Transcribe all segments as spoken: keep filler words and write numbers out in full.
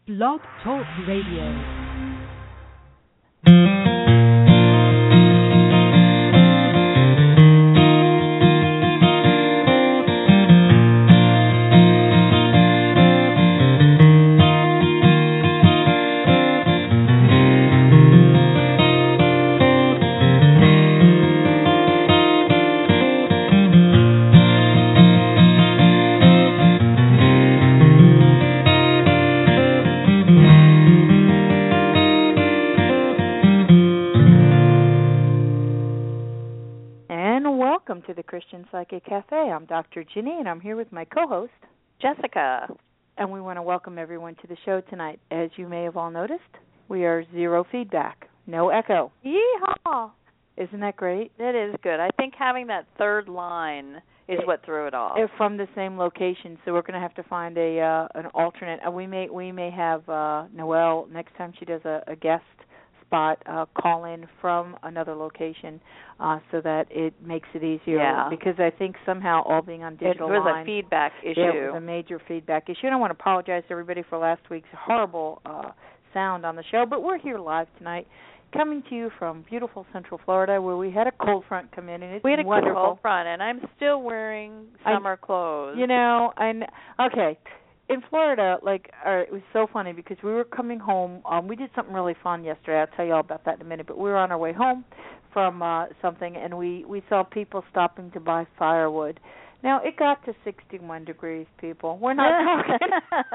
Blog Talk Radio. To the Christian Psychic Cafe. I'm Doctor Ginny, and I'm here with my co-host, Jessica. And we want to welcome everyone to the show tonight. As you may have all noticed, we are zero feedback, no echo. Yeehaw! Isn't that great? It is good. I think having that third line is what threw it off. From the same location, so we're going to have to find a uh, an alternate. Uh, we may we may have uh, Noelle next time she does a, a guest spot uh, call in from another location uh, so that it makes it easier. Yeah. Because I think somehow all being on digital it was line, a feedback issue. It was a major feedback issue. And I want to apologize to everybody for last week's horrible uh, sound on the show, but we're here live tonight, coming to you from beautiful Central Florida, where we had a cold front come in, and it's we had a wonderful. cold front, and I'm still wearing summer I, clothes. You know, and okay. In Florida, like, uh, it was so funny because we were coming home. Um, we did something really fun yesterday. I'll tell you all about that in a minute. But we were on our way home from uh, something, and we, we saw people stopping to buy firewood. Now, it got to sixty-one degrees, people. We're not talking.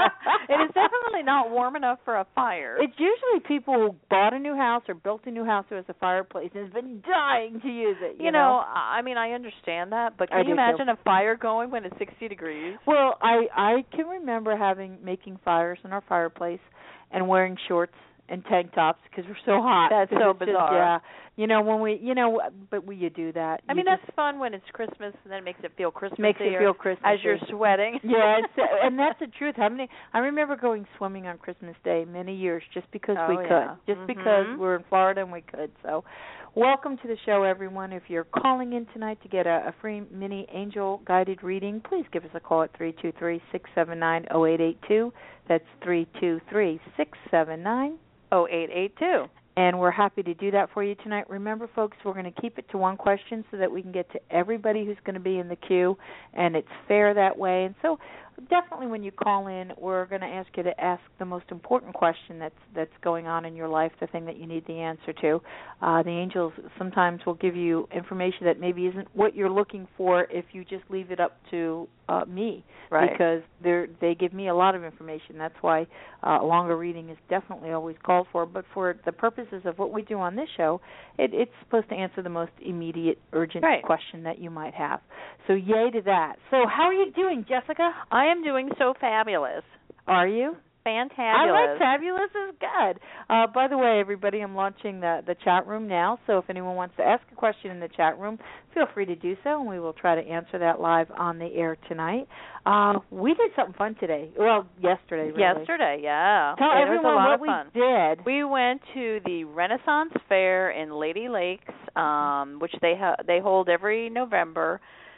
It is definitely not warm enough for a fire. It's usually people who bought a new house or built a new house who has a fireplace and has been dying to use it. You, you know, know, I mean, I understand that, but can I you imagine too. a fire going when it's sixty degrees? Well, I, I can remember having making fires in our fireplace and wearing shorts and tank tops because we're so hot. That's so bizarre. Just, yeah, you know when we, you know, but we you do that. I you mean, just, that's fun when it's Christmas, and then it makes it feel Christmassy. Makes it feel Christmassy as you're sweating. Yeah, it's, and that's the truth. How many? I remember going swimming on Christmas Day many years just because oh, we yeah. could, just mm-hmm. because we're in Florida and we could. So, welcome to the show, everyone. If you're calling in tonight to get a, a free mini angel guided reading, please give us a call at three two three, six seven nine, zero eight eight two. That's three two three, six seven nine, zero eight eight two. And we're happy to do that for you tonight. Remember, folks, we're going to keep it to one question so that we can get to everybody who's going to be in the queue, and it's fair that way. And so definitely when you call in, we're going to ask you to ask the most important question that's that's going on in your life, the thing that you need the answer to. Uh, the angels sometimes will give you information that maybe isn't what you're looking for if you just leave it up to uh, me, right. because they they give me a lot of information. That's why uh, a longer reading is definitely always called for. But for the purposes of what we do on this show, it, it's supposed to answer the most immediate, urgent right. question that you might have. So yay to that. So how are you doing, Jessica? I am doing so fabulous. Are you? Fantabulous. I like fabulous is good. Uh, by the way, everybody, I'm launching the, the chat room now, so if anyone wants to ask a question in the chat room, feel free to do so, and we will try to answer that live on the air tonight. Uh, we did something fun today. Well, yesterday, really. Yesterday, yeah. Tell it everyone was a lot what of fun. we did. We went to the Renaissance Fair in Lady Lakes, um, which they ha- they hold every November.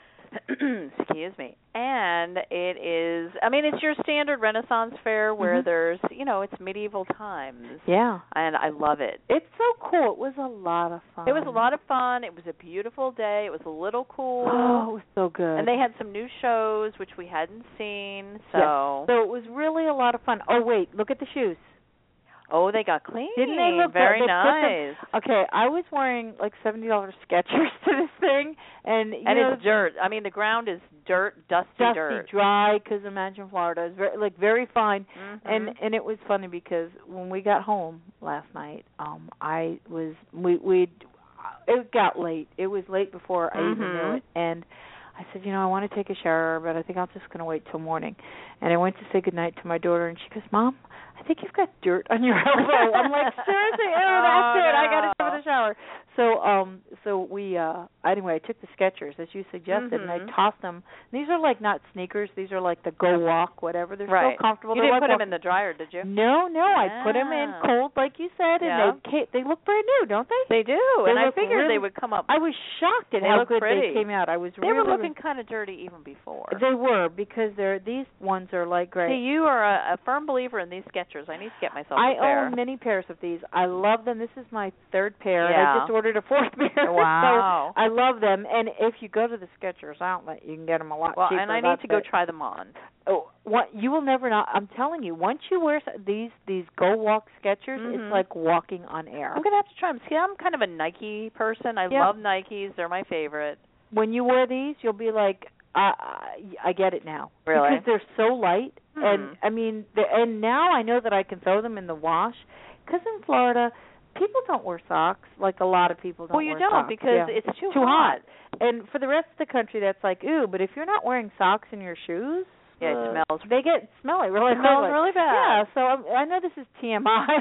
Excuse me. And it is, I mean, it's your standard Renaissance fair where mm-hmm. there's, you know, it's medieval times. Yeah. And I love it. It's so cool. It was a lot of fun. It was a lot of fun. It was a beautiful day. It was a little cool. Oh, it was so good. And they had some new shows, which we hadn't seen. So, yes. So it was really a lot of fun. Oh, wait, look at the shoes. Oh, they got clean. Didn't they look very good? nice? Them, okay, I was wearing like seventy dollars Skechers to this thing, and you and know, it's dirt. I mean, the ground is dirt, dusty, dusty, dirt, dry. Because imagine Florida is very like very fine, mm-hmm. and and it was funny because when we got home last night, um, I was we we it got late. It was late before I mm-hmm. even knew it, and I said, you know, I want to take a shower, but I think I'm just going to wait till morning. And I went to say goodnight to my daughter, and she goes, Mom, I think you've got dirt on your elbow. I'm like, seriously? Oh, that's oh, it. no. I got to give it a shower. So, um, so we, uh, anyway, I took the Skechers as you suggested, mm-hmm. and I tossed them. These are like not sneakers. These are like the Go Walk, whatever. They're right. so comfortable. You They're didn't like put them walk- in the dryer, did you? No, no. Yeah. I put them in cold, like you said, and yeah. they they look brand new, don't they? They do, They and I look figured really, they would come up. I was shocked at they how look good pretty. they came out. I was They really, were looking kind of dirty even before. They were because they're these ones are like great. See, you are a, a firm believer in these Skechers. Skechers. I need to get myself I a pair. own many pairs of these. I love them. This is my third pair. Yeah. And I just ordered a fourth pair. Wow. So I love them. And if you go to the Skechers outlet, you can get them a lot well, cheaper. and I need That's to go it. try them on. Oh, what you will never know. I'm telling you, once you wear s- these these Go Walk Skechers, Mhm. it's like walking on air. I'm gonna have to try them. See, I'm kind of a Nike person. I Yep. love Nikes. They're my favorite. When you wear these, you'll be like, I I, I get it now. Really? Because they're so light, Hmm. and I mean, the- and now I know that I can throw them in the wash. Because in Florida, people don't wear socks like a lot of people don't. Well, you wear don't socks. because Yeah. it's too, too hot. And for the rest of the country, that's like ooh. But if you're not wearing socks in your shoes, Yeah, it uh, smells- They get smelly really It smells quickly. really bad. Yeah. So I'm, I know this is T M I,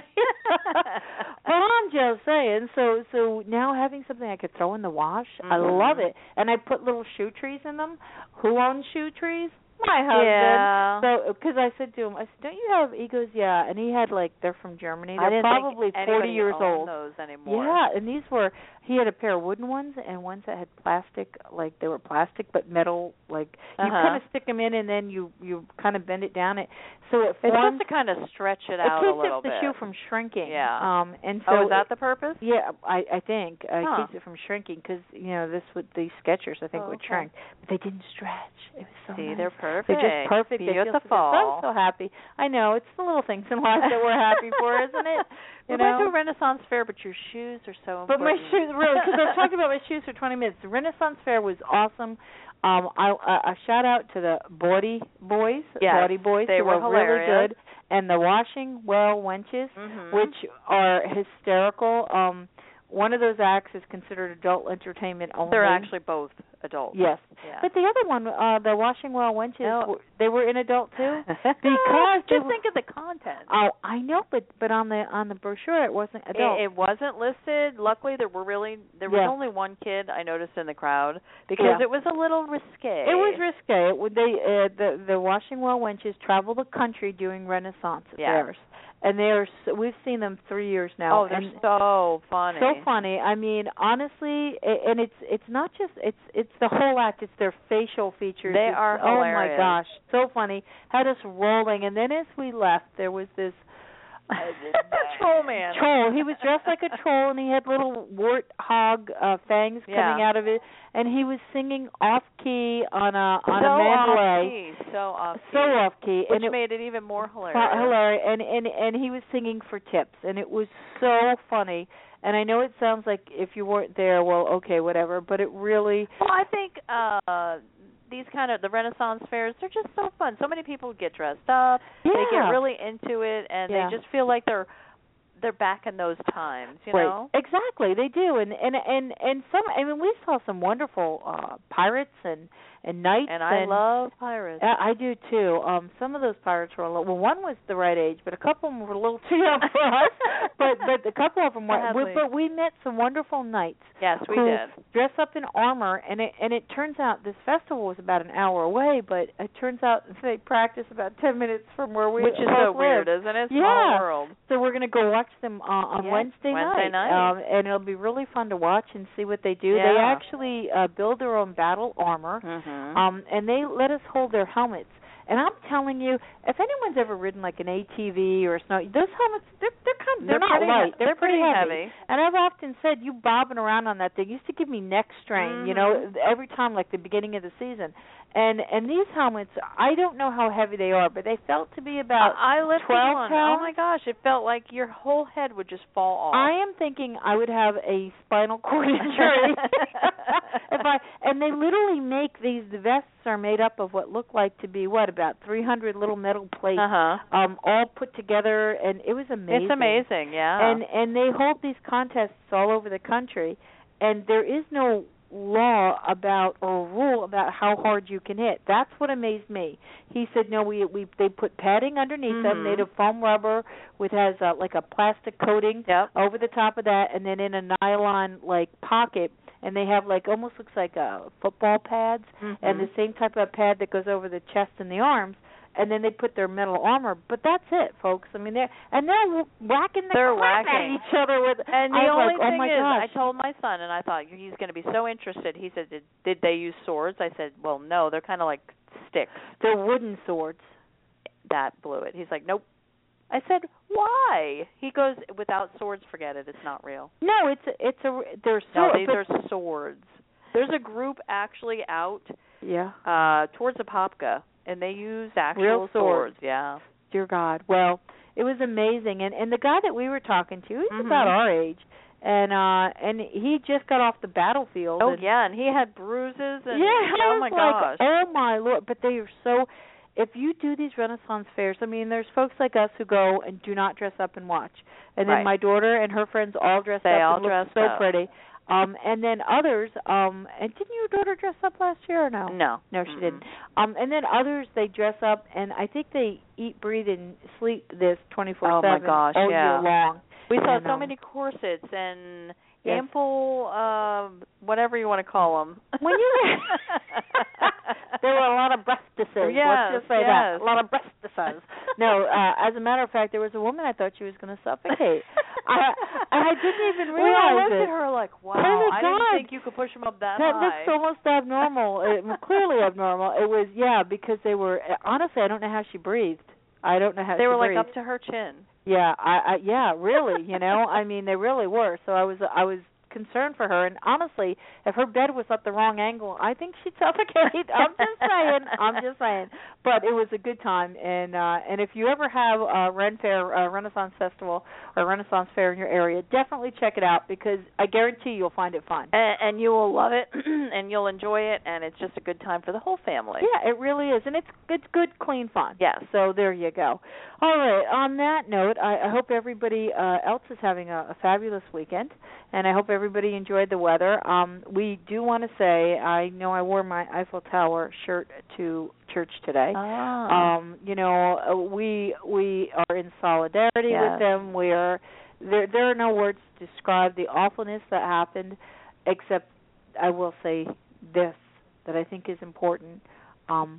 but I'm just saying. So so now having something I could throw in the wash, I Mhm. love it. And I put little shoe trees in them. Who owns shoe trees? My husband. Yeah. So, because I said to him, I said, "Don't you have?" He goes, "Yeah." And he had like they're from Germany. I They're didn't probably think forty anybody years owned old. those anymore. Yeah, and these were he had a pair of wooden ones and ones that had plastic, like they were plastic but metal. Like you Uh-huh. kind of stick them in and then you you kind of bend it down. It so it It's supposed forms. to kind of stretch it It out a keeps little it, the bit. shoe from shrinking. Yeah. Um, and so oh, is that it- the purpose? yeah, I I think uh, Huh. it keeps it from shrinking because you know this would these Skechers I think Oh, would okay. shrink, but they didn't stretch. It was so See, nice. they're perfect. They're just perfect. They feel so good. Beautiful. So I'm so happy. I know it's the little things in life that we're happy for, isn't it? You we know. went to a Renaissance fair, but your shoes are so But my important. shoes, really, because I was talking about my shoes for twenty minutes. The Renaissance Fair was awesome. Um, I, I, a shout out to the Bawdy boys, Yes, Bawdy boys, they who were were really hilarious. good, and the Washing Well Wenches, Mhm. which are hysterical. Um, one of those acts is considered adult entertainment only. They're actually both adults. Yes. Yeah. But the other one, uh, the Washing Well Wenches, No. were, they were in adult too. Because they just were- think of the content. Oh, I know, but but on the on the brochure it wasn't adult. It, it wasn't listed. Luckily, there were really there was Yeah. only one kid I noticed in the crowd because Yeah. it was a little risque. It was risque. It would they uh, the the Washing Well Wenches travel the country doing Renaissance Yeah. fairs, and they are so, we've seen them three years now. Oh, they're and so funny. so funny. I mean, honestly, a- and it's it's not just it's it's the whole act. It's their facial features. They It's- are Oh my hilarious. gosh, so funny. Had us rolling, and then as we left, there was this. Troll man. Troll. He was dressed like a troll, and he had little warthog uh, fangs Yeah. coming out of it, and he was singing off key on a on so a mandolin. off key, so off key, So off key, which and it, made it even more hilarious. Fa- hilarious, and and and he was singing for tips, and it was so funny. And I know it sounds like if you weren't there, well, okay, whatever, but it really. Well, I think uh these kind of the Renaissance fairs, they're just so fun. So many people get dressed up. Yeah. They get really into it, and Yeah. they just feel like they're they're back in those times, you Right. know. Exactly, they do, and and and and some. I mean, we saw some wonderful uh pirates and and knights, And I love pirates. Yeah, I do too. Um, some of those pirates were a little. Well, one was the right age, but a couple of them were a little too young for us. But but a couple of them were. We, Sadly. but we met some wonderful knights. Yes, we who did. dress up in armor, and it and it turns out this festival was about an hour away, but it turns out they practice about ten minutes from where we Which is both so weird, live. isn't it? Small Yeah. world. So we're gonna go watch them uh, on Yes, Wednesday, Wednesday night, night. Um, and it'll be really fun to watch and see what they do. They Yeah. actually uh, build their own battle armor. Mhm. Um, and they let us hold their helmets. And I'm telling you, if anyone's ever ridden like an A T V or a snow, those helmets they're they're kind of, they're, They're not pretty light. he- They're, they're pretty heavy. And I've often said, you bobbing around on that thing used to give me neck strain. You know, every time like the beginning of the season. And and these helmets, I don't know how heavy they are, but they felt to be about I I lifted twelve one. pounds. Oh my gosh, it felt like your whole head would just fall off. I am thinking I would have a spinal cord injury if I. And they literally make these. The vests are made up of what look like to be what about three hundred little metal plates, Uh-huh. um, all put together, and it was amazing. It's amazing, yeah. And and they hold these contests all over the country, and there is no law about or rule about how hard you can hit. That's what amazed me. He said, no, we we they put padding underneath them, Mhm. made of foam rubber, with has a, like a plastic coating Yep. over the top of that, and then in a nylon like pocket, and they have like almost looks like uh, football pads, Mhm. and the same type of pad that goes over the chest and the arms. And then they put their metal armor, but that's it, folks. I mean, they're and they're whacking the They're crap whacking. at each other with. And the I was only like, oh thing my is, gosh. I told my son, and I thought he's going to be so interested. He said, "Did did they use swords?" I said, "Well, no, they're kind of like sticks." They're wooden swords. That blew it. He's like, "Nope." I said, why? He goes, without swords, forget it. It's not real. No, it's a, it's a there's No, swords. these are swords. There's a group actually out Yeah. uh, towards Apopka, and they use actual Real swords. Yeah. Dear God. Well, it was amazing, and and the guy that we were talking to, he's Mhm. about our age, and uh and he just got off the battlefield. Oh and, yeah, and he had bruises and yeah, I oh was my like, gosh. oh my Lord! But they are so. If you do these Renaissance fairs, I mean, there's folks like us who go and do not dress up and watch, and then Right. my daughter and her friends all dress They up all and look dress so up. pretty. Um, and then others, um, and didn't your daughter dress up last year or no? No. No, she Mm-mm. didn't. Um, and then others, they dress up, and I think they eat, breathe, and sleep this twenty-four seven Oh my gosh, all yeah. year long. We saw And, so um, many corsets and Yes. ample, um, whatever you want to call them. When you there were a lot of breastises. Yes, Let's just say yes. that. A lot of breastises. No, uh, as a matter of fact, there was a woman I thought she was going to suffocate. I, I didn't even We all realize looked it. at her like, wow, Oh my I God. didn't think you could push them up that, That high. looks almost abnormal. It, clearly abnormal. It was, yeah, because they were. Honestly, I don't know how she breathed. I don't know how They she were like breathed. up to her chin. Yeah, I, I yeah, really, you know, I mean, they really were. So I was, I was concerned for her, and honestly, if her bed was at the wrong angle, I think she'd suffocate. I'm just saying, I'm just saying. But it was a good time, and uh, and if you ever have a Ren Fair, uh, Renaissance Festival, or Renaissance Fair in your area, definitely check it out because I guarantee you'll find it fun. And, and you will love it, and you'll enjoy it, and it's just a good time for the whole family. Yeah, it really is, and it's it's good, clean fun. Yes. So there you go. All right. On that note, I, I hope everybody uh, else is having a, a fabulous weekend, and I hope everybody enjoyed the weather. Um, we do want to say, I know I wore my Eiffel Tower shirt to church today. Ah. Um, you know, uh, we we are in solidarity Yes. with them. We are there. There are no words to describe the awfulness that happened, except I will say this that I think is important. Um,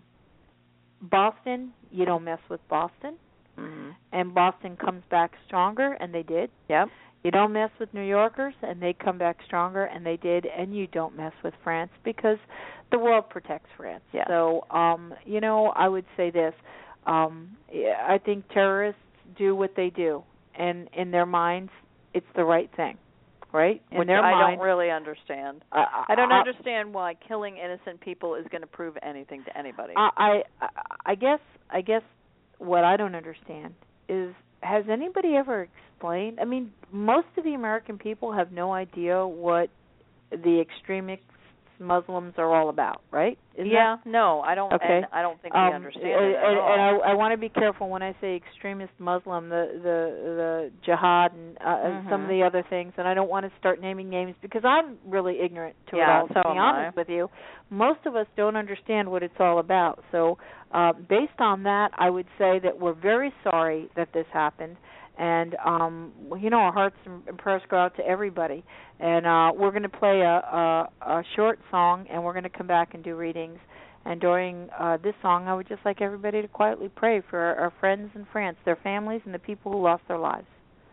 Boston, you don't mess with Boston, Mm-hmm. and Boston comes back stronger, and they did. Yep. You don't mess with New Yorkers, and they come back stronger, and they did. And you don't mess with France because the world protects France. Yes. So, um, you know, I would say this. Um, I think terrorists do what they do, and in their minds, it's the right thing, right? In Which their I mind, don't really understand. Uh, I don't I, understand why killing innocent people is going to prove anything to anybody. I, I, I guess, I guess, what I don't understand is, has anybody ever explained? I mean, most of the American people have no idea what the extremist Muslims are all about, right? Isn't yeah, that? no, I don't. Okay. And I don't think Um, we understand and, it at and, all. and I, I want to be careful when I say extremist Muslim, the the the jihad and uh, Mhm. some of the other things, and I don't want to start naming names because I'm really ignorant to Yeah, it all. To so be am honest I. with you, most of us don't understand what it's all about. So, uh, based on that, I would say that we're very sorry that this happened. And um, well, you know, our hearts and prayers go out to everybody. And uh, we're going to play a, a, a short song, and we're going to come back and do readings. And during uh, this song, I would just like everybody to quietly pray for our, our friends in France, their families, and the people who lost their lives.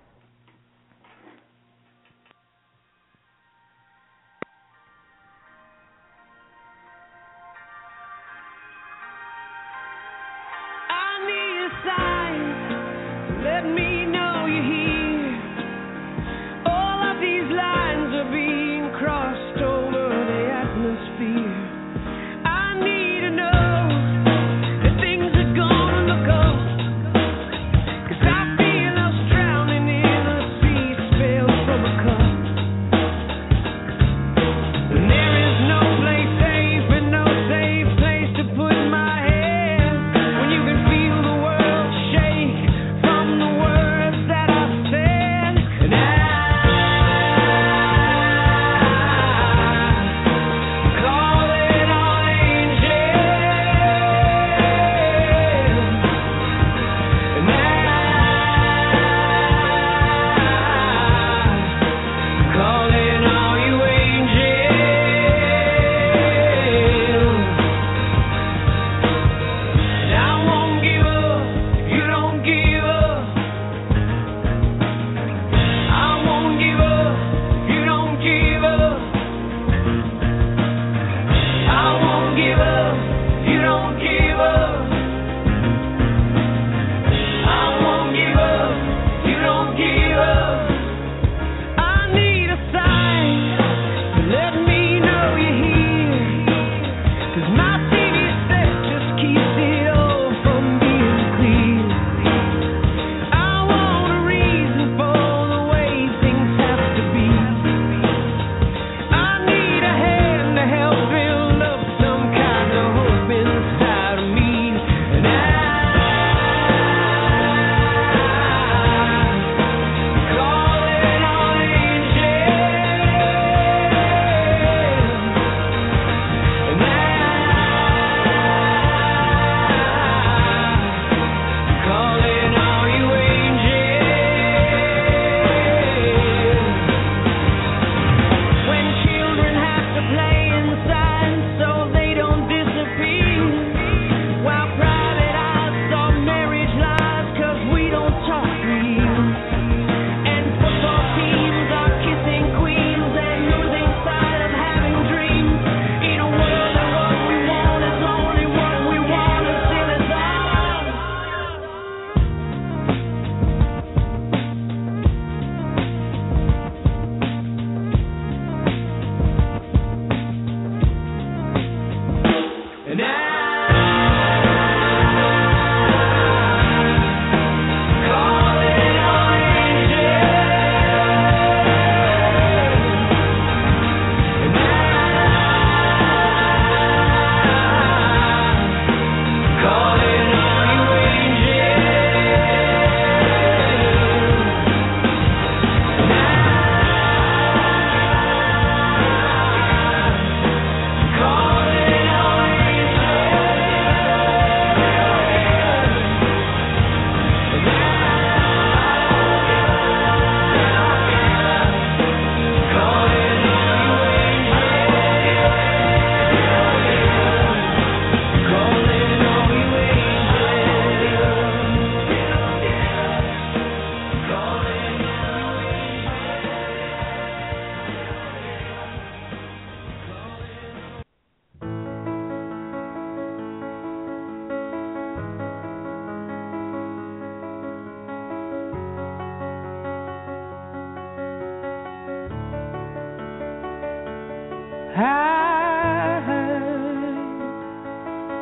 I need a sign. Let me know you're here. All of these lines are being crossed over the atmosphere. I need to know that things are gonna look up. 'Cause I feel us drowning.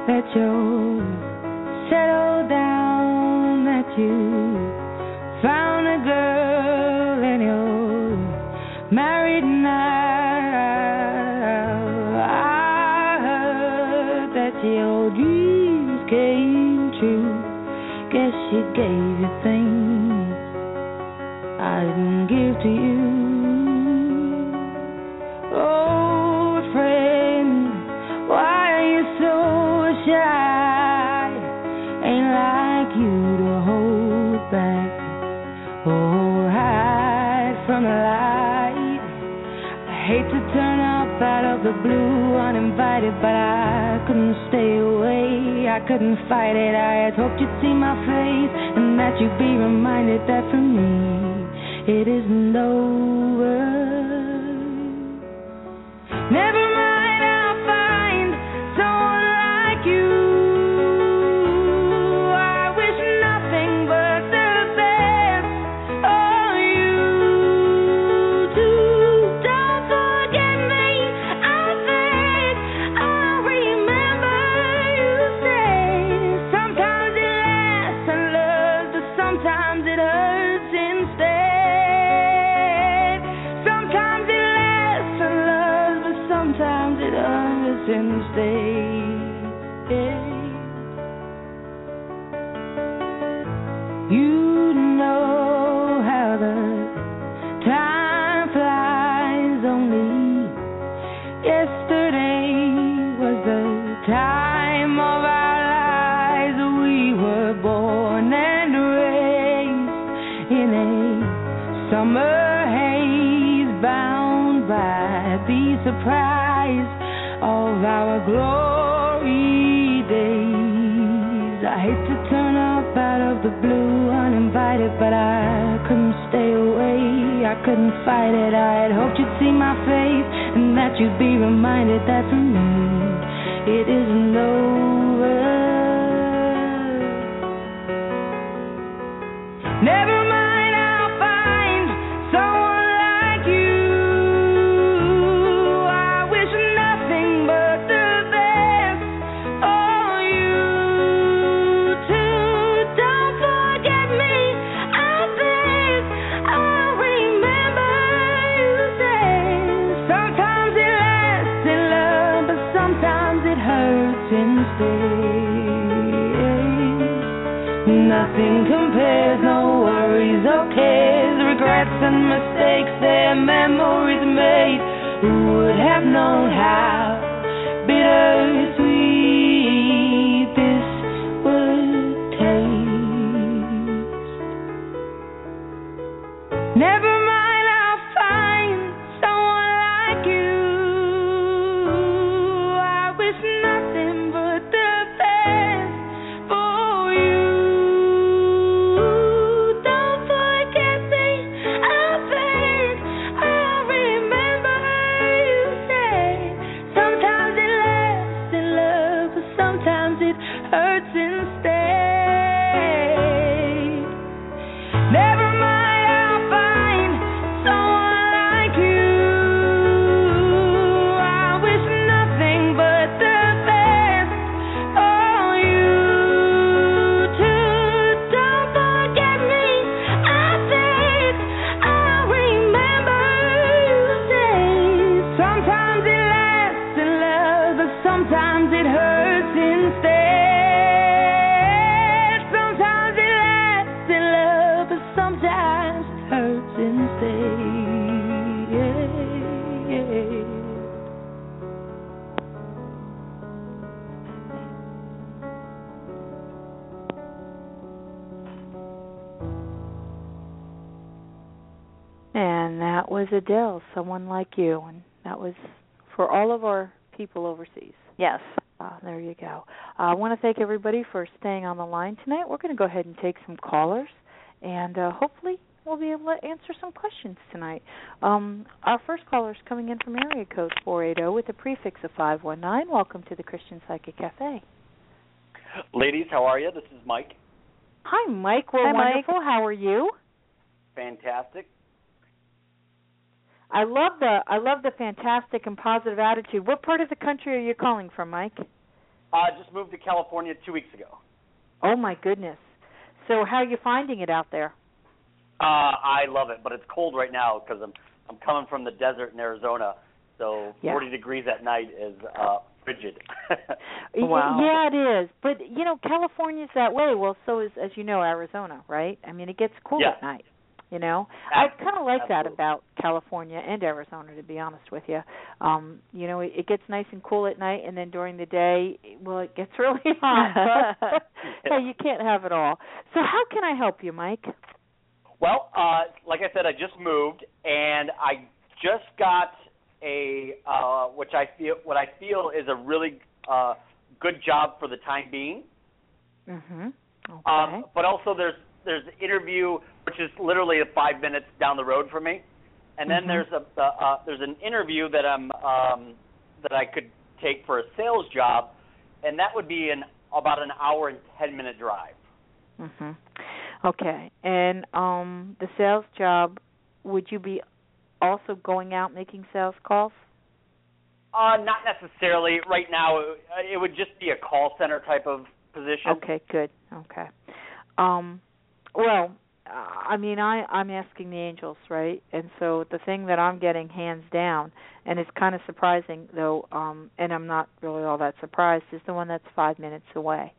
that you're settled down, that you found a girl and you're married now. I heard that your dreams came true. Guess she gave you things I didn't give to you. Old friend, why are you so shy? Ain't like you to hold back or hide from the light. I hate to turn up out of the blue uninvited, but I couldn't stay away. I couldn't fight it. I had hoped you'd see my face and that you'd be reminded that for me it isn't over. Never mind, I'll find someone like you. I wish nothing but the best for you too. Don't forget me, I think I'll remember you say. Sometimes it lasts and loves, but sometimes it hurts instead. Sometimes it hurts instead. You know how the time flies. Only yesterday was the time of our lives. We were born and raised in a summer haze, bound by the surprise of our glory days. I hate to turn up out of the blue uninvited, but I couldn't stay away. I couldn't fight it. I had hoped you'd see my face and that you'd be reminded that for me it isn't over. Never mind, I'll find someone like you. Nothing compares, no worries or cares, regrets and mistakes, their memories made. Who would have known how bittersweet this would taste? Never mind, I'll find someone like you. I wish nothing but the best for you. Don't forget me, I think I'll remember you say. Sometimes it lasts in love, but sometimes it hurts instead. Never mind, I'll find someone like you. I wish nothing but the best for you too. Don't forget me, I think I'll remember you say. Sometimes it lasts in love, but sometimes it hurts instead. Sometimes it lasts in love, but sometimes it hurts instead. And that was Adele, Someone Like You. And that was for all of our people overseas. Yes. Uh, there you go. Uh, I want to thank everybody for staying on the line tonight. We're going to go ahead and take some callers, and uh, hopefully we'll be able to answer some questions tonight. Um, our first caller is coming in from area code four eight zero with a prefix of five one nine. Welcome to the Christian Psychic Cafe. Ladies, how are you? This is Mike. Hi, Mike. We're Hi, Mike. wonderful. How are you? Fantastic. I love the I love the fantastic and positive attitude. What part of the country are you calling from, Mike? Uh, just moved to California two weeks ago. Oh my goodness. So how are you finding it out there? Uh, I love it, but it's cold right now because I'm I'm coming from the desert in Arizona, so yeah. forty degrees at night is uh, frigid. Wow. Yeah, it is. But you know, California's that way. Well, so is, as you know, Arizona, right? I mean, it gets cool yeah. at night. You know, Ab- I kind of like absolutely. that about California and Arizona, to be honest with you. Um, you know, it, it gets nice and cool at night, and then during the day, well, it gets really hot. But, hey, you can't have it all. So, how can I help you, Mike? Well, uh, like I said, I just moved, and I just got a uh, which I feel what I feel is a really uh, good job for the time being. Mhm. Okay. Um, but also, there's there's an interview which is literally five minutes down the road from me, and then Mhm. there's a uh, uh, there's an interview that I'm um, that I could take for a sales job, and that would be an about an hour and ten minute drive. Mhm. Okay. And um, the sales job, would you be also going out making sales calls? Uh, not necessarily. Right now, it, it would just be a call center type of position. Okay, good. Okay. Um, well, uh, I mean, I, I'm asking the angels, right? And so the thing that I'm getting hands down, and it's kind of surprising, though, um, and I'm not really all that surprised, is the one that's five minutes away.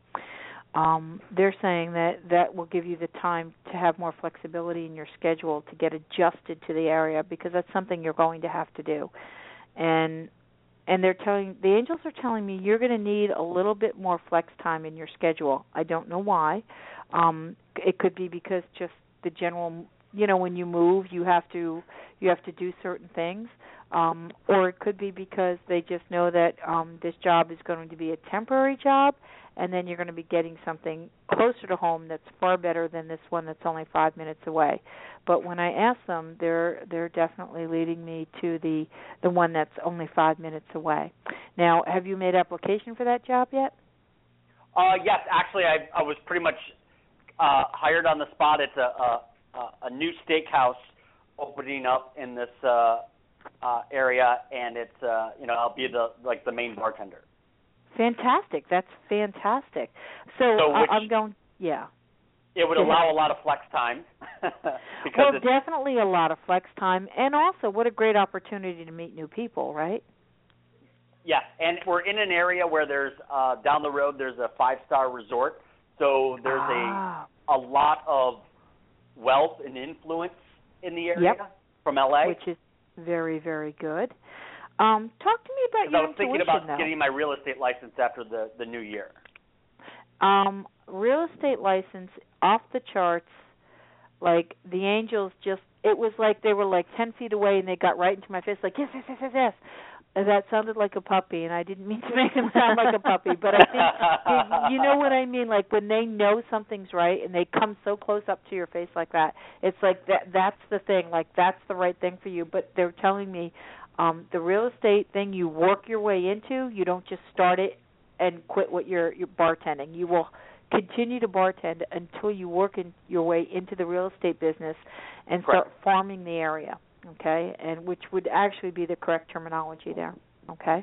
Um, they're saying that that will give you the time to have more flexibility in your schedule to get adjusted to the area, because that's something you're going to have to do. And and they're telling the angels are telling me you're going to need a little bit more flex time in your schedule. I don't know why. Um, it could be because just the general, you know, when you move, you have to you have to do certain things. Um, or it could be because they just know that um, this job is going to be a temporary job, and then you're going to be getting something closer to home that's far better than this one that's only five minutes away. But when I ask them, they're they're definitely leading me to the the one that's only five minutes away. Now, have you made application for that job yet? Uh, yes, actually, I, I was pretty much uh, hired on the spot. It's a a, a new steakhouse opening up in this uh, uh, area, and it's uh, you know I'll be the like the main bartender. Fantastic. That's fantastic. So, So I, which- I'm going. Yeah. It would Go allow ahead. a lot of flex time. because Well, it's, definitely a lot of flex time, and also what a great opportunity to meet new people, right? yeah, and we're in an area where there's uh, down the road there's a five-star resort, so there's ah. a a lot of wealth and influence in the area Yep. from L A. Which is very, very good. Um, talk to me about Because your I was thinking intuition, about though. getting my real estate license after the, the new year. Um, real estate license off the charts. Like the angels just, it was like they were like ten feet away and they got right into my face like, yes, yes, yes, yes, yes. And that sounded like a puppy, and I didn't mean to make him sound like a puppy, but I think, you know what I mean? Like when they know something's right and they come so close up to your face like that, it's like that. That's the thing. Like that's the right thing for you. But they're telling me um, the real estate thing you work your way into. You don't just start it and quit what you're, you're bartending. You will continue to bartend until you work in your way into the real estate business and start Correct. farming the area. Okay, and which would actually be the correct terminology there. Okay,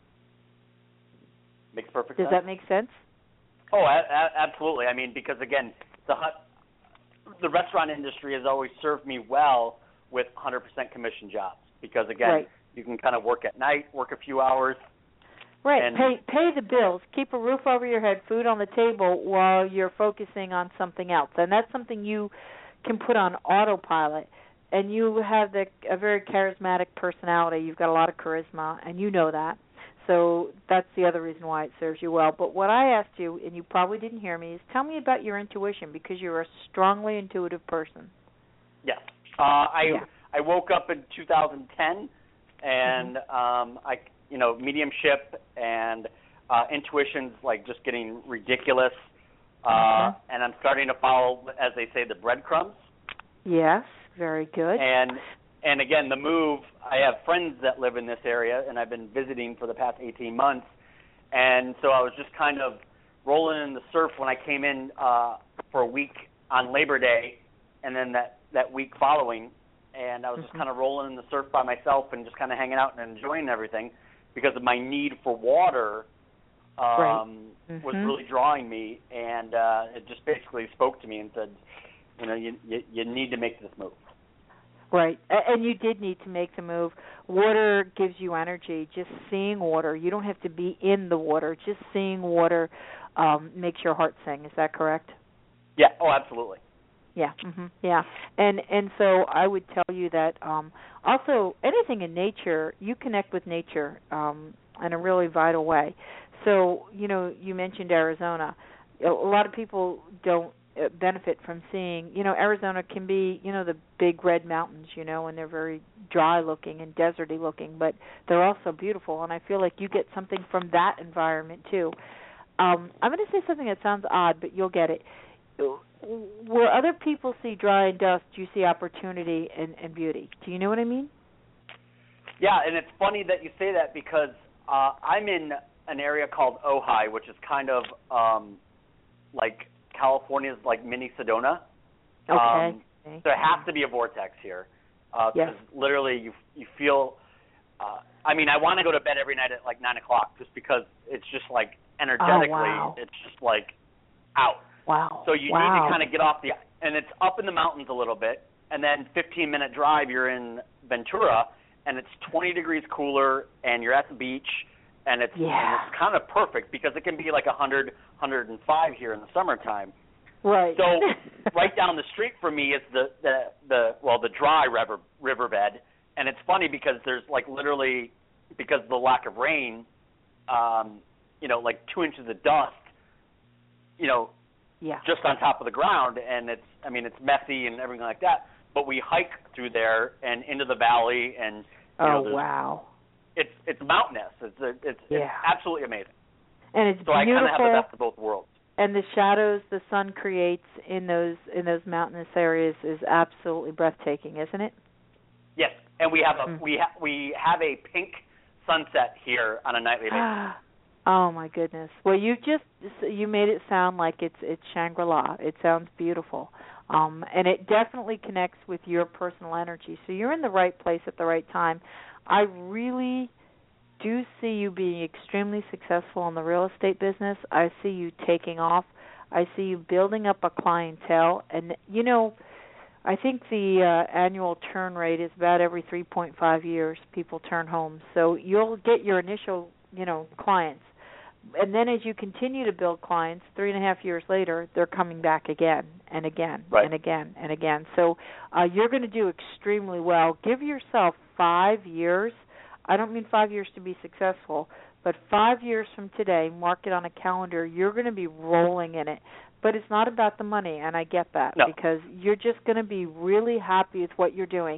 Makes perfect does sense. that make sense? Oh, a- a- absolutely. I mean, because again, the hut, the restaurant industry has always served me well with one hundred percent commission jobs because again, Right. you can kind of work at night, work a few hours. Right. And- pay pay the bills, keep a roof over your head, food on the table while you're focusing on something else, and that's something you can put on autopilot. And you have the, a very charismatic personality. You've got a lot of charisma, and you know that. So that's the other reason why it serves you well. But what I asked you, and you probably didn't hear me, is tell me about your intuition because you're a strongly intuitive person. Yes. Uh, I Yeah. I woke up in two thousand ten, and Mm-hmm. um, I you know mediumship and uh, intuition's like just getting ridiculous, uh, Mm-hmm. and I'm starting to follow, as they say, the breadcrumbs. Yes, very good. And and again, the move, I have friends that live in this area, and I've been visiting for the past eighteen months. And so I was just kind of rolling in the surf when I came in uh, for a week on Labor Day, and then that, that week following. And I was Mm-hmm. just kind of rolling in the surf by myself and just kind of hanging out and enjoying everything because of my need for water um, right. mm-hmm. was really drawing me, and uh, it just basically spoke to me and said, you know, you, you you need to make this move. Right, and you did need to make the move. Water gives you energy. Just seeing water, you don't have to be in the water. Just seeing water um, makes your heart sing. Is that correct? Yeah. Oh, absolutely. Yeah. Mm-hmm. Yeah. And and so I would tell you that um, also anything in nature, you connect with nature um, in a really vital way. So you know, you mentioned Arizona. A lot of people don't benefit from seeing, you know, Arizona can be, you know, the big red mountains, you know, and they're very dry looking and deserty looking, but they're also beautiful, and I feel like you get something from that environment too. Um, I'm going to say something that sounds odd, but you'll get it. Where other people see dry and dust, you see opportunity and, and beauty. Do you know what I mean? Yeah, and it's funny that you say that because uh, I'm in an area called Ojai, which is kind of um, like California's like mini Sedona. Okay. Um, okay. There has to be a vortex here because uh, yes. literally you you feel. Uh, I mean, I want to go to bed every night at like nine o'clock just because it's just like energetically, oh, wow. it's just like out. Wow. So you wow. need to kind of get off the, and it's up in the mountains a little bit, and then fifteen minute drive, you're in Ventura, and it's twenty degrees cooler, and you're at the beach. And it's, yeah. and it's kind of perfect because it can be like one hundred, one hundred five here in the summertime. Right. So right down the street from me is the, the, the well, the dry river riverbed. And it's funny because there's like literally, because of the lack of rain, um, you know, like two inches of dust, you know, yeah. just on top of the ground. And it's, I mean, it's messy and everything like that. But we hike through there and into the valley and, you oh, know, wow. It's it's mountainous. It's a, it's, yeah. it's absolutely amazing. And it's so beautiful. I kind of have the best of both worlds. And the shadows the sun creates in those in those mountainous areas is absolutely breathtaking, isn't it? Yes, and we have a mm. we ha- we have a pink sunset here on a nightly basis. Oh my goodness! Well, you just you made it sound like it's it's Shangri-La. It sounds beautiful, um, and it definitely connects with your personal energy. So you're in the right place at the right time. I really do see you being extremely successful in the real estate business. I see you taking off. I see you building up a clientele. And, you know, I think the uh, annual turn rate is about every three point five years people turn homes. So you'll get your initial, you know, clients. And then as you continue to build clients, three and a half years later, they're coming back again and again right. and again and again. So uh, you're going to do extremely well. Give yourself five years. I don't mean five years to be successful, but five years from today, mark it on a calendar, you're going to be rolling in it. But it's not about the money, and I get that, no. because you're just going to be really happy with what you're doing.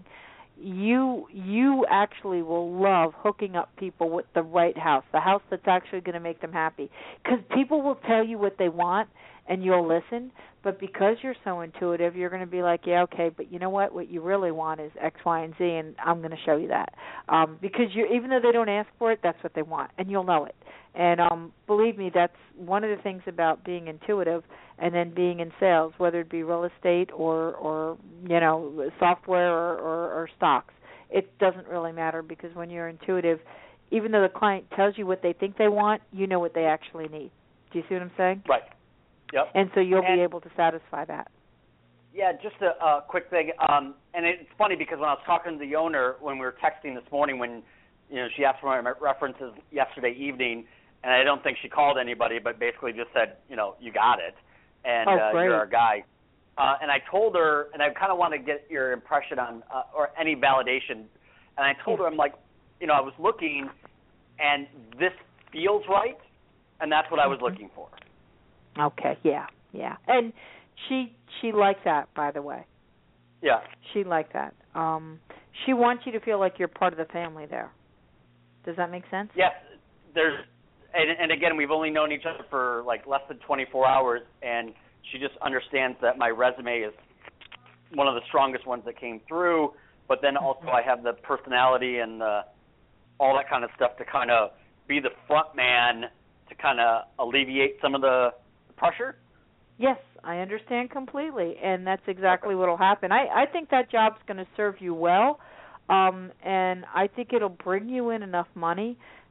You you actually will love hooking up people with the right house, the house that's actually going to make them happy. Because people will tell you what they want, and you'll listen. But because you're so intuitive, you're going to be like, yeah, okay, but you know what? What you really want is X, Y, and Z, and I'm going to show you that. Um, because you're, even though they don't ask for it, that's what they want, and you'll know it. And um, believe me, that's one of the things about being intuitive and then being in sales, whether it be real estate or, or you know, software or, or, or stocks. It doesn't really matter, because when you're intuitive, even though the client tells you what they think they want, you know what they actually need. Do you see what I'm saying? Right. Yep. And so you'll and, be able to satisfy that. Yeah, just a, a quick thing. Um, and it's funny because when I was talking to the owner when we were texting this morning, when you know she asked for my references yesterday evening, and I don't think she called anybody, but basically just said, you know, you got it, and oh, uh, great. you're our guy. Uh, and I told her, and I kind of want to get your impression on, uh, or any validation. And I told her, I'm like, you know, I was looking, and this feels right, and that's what I was looking for. Okay, yeah, yeah. And she she liked that, by the way. Yeah. She liked that. Um, she wants you to feel like you're part of the family there. Does that make sense? Yes. There's, and, and again, we've only known each other for like less than twenty-four hours, and she just understands that my resume is one of the strongest ones that came through, but then also I have the personality and the, all that kind of stuff to kind of be the front man to kind of alleviate some of the pressure. Yes, I understand completely, and that's exactly what will happen. I, I think that job's going to serve you well, um, and I think it'll bring you in enough money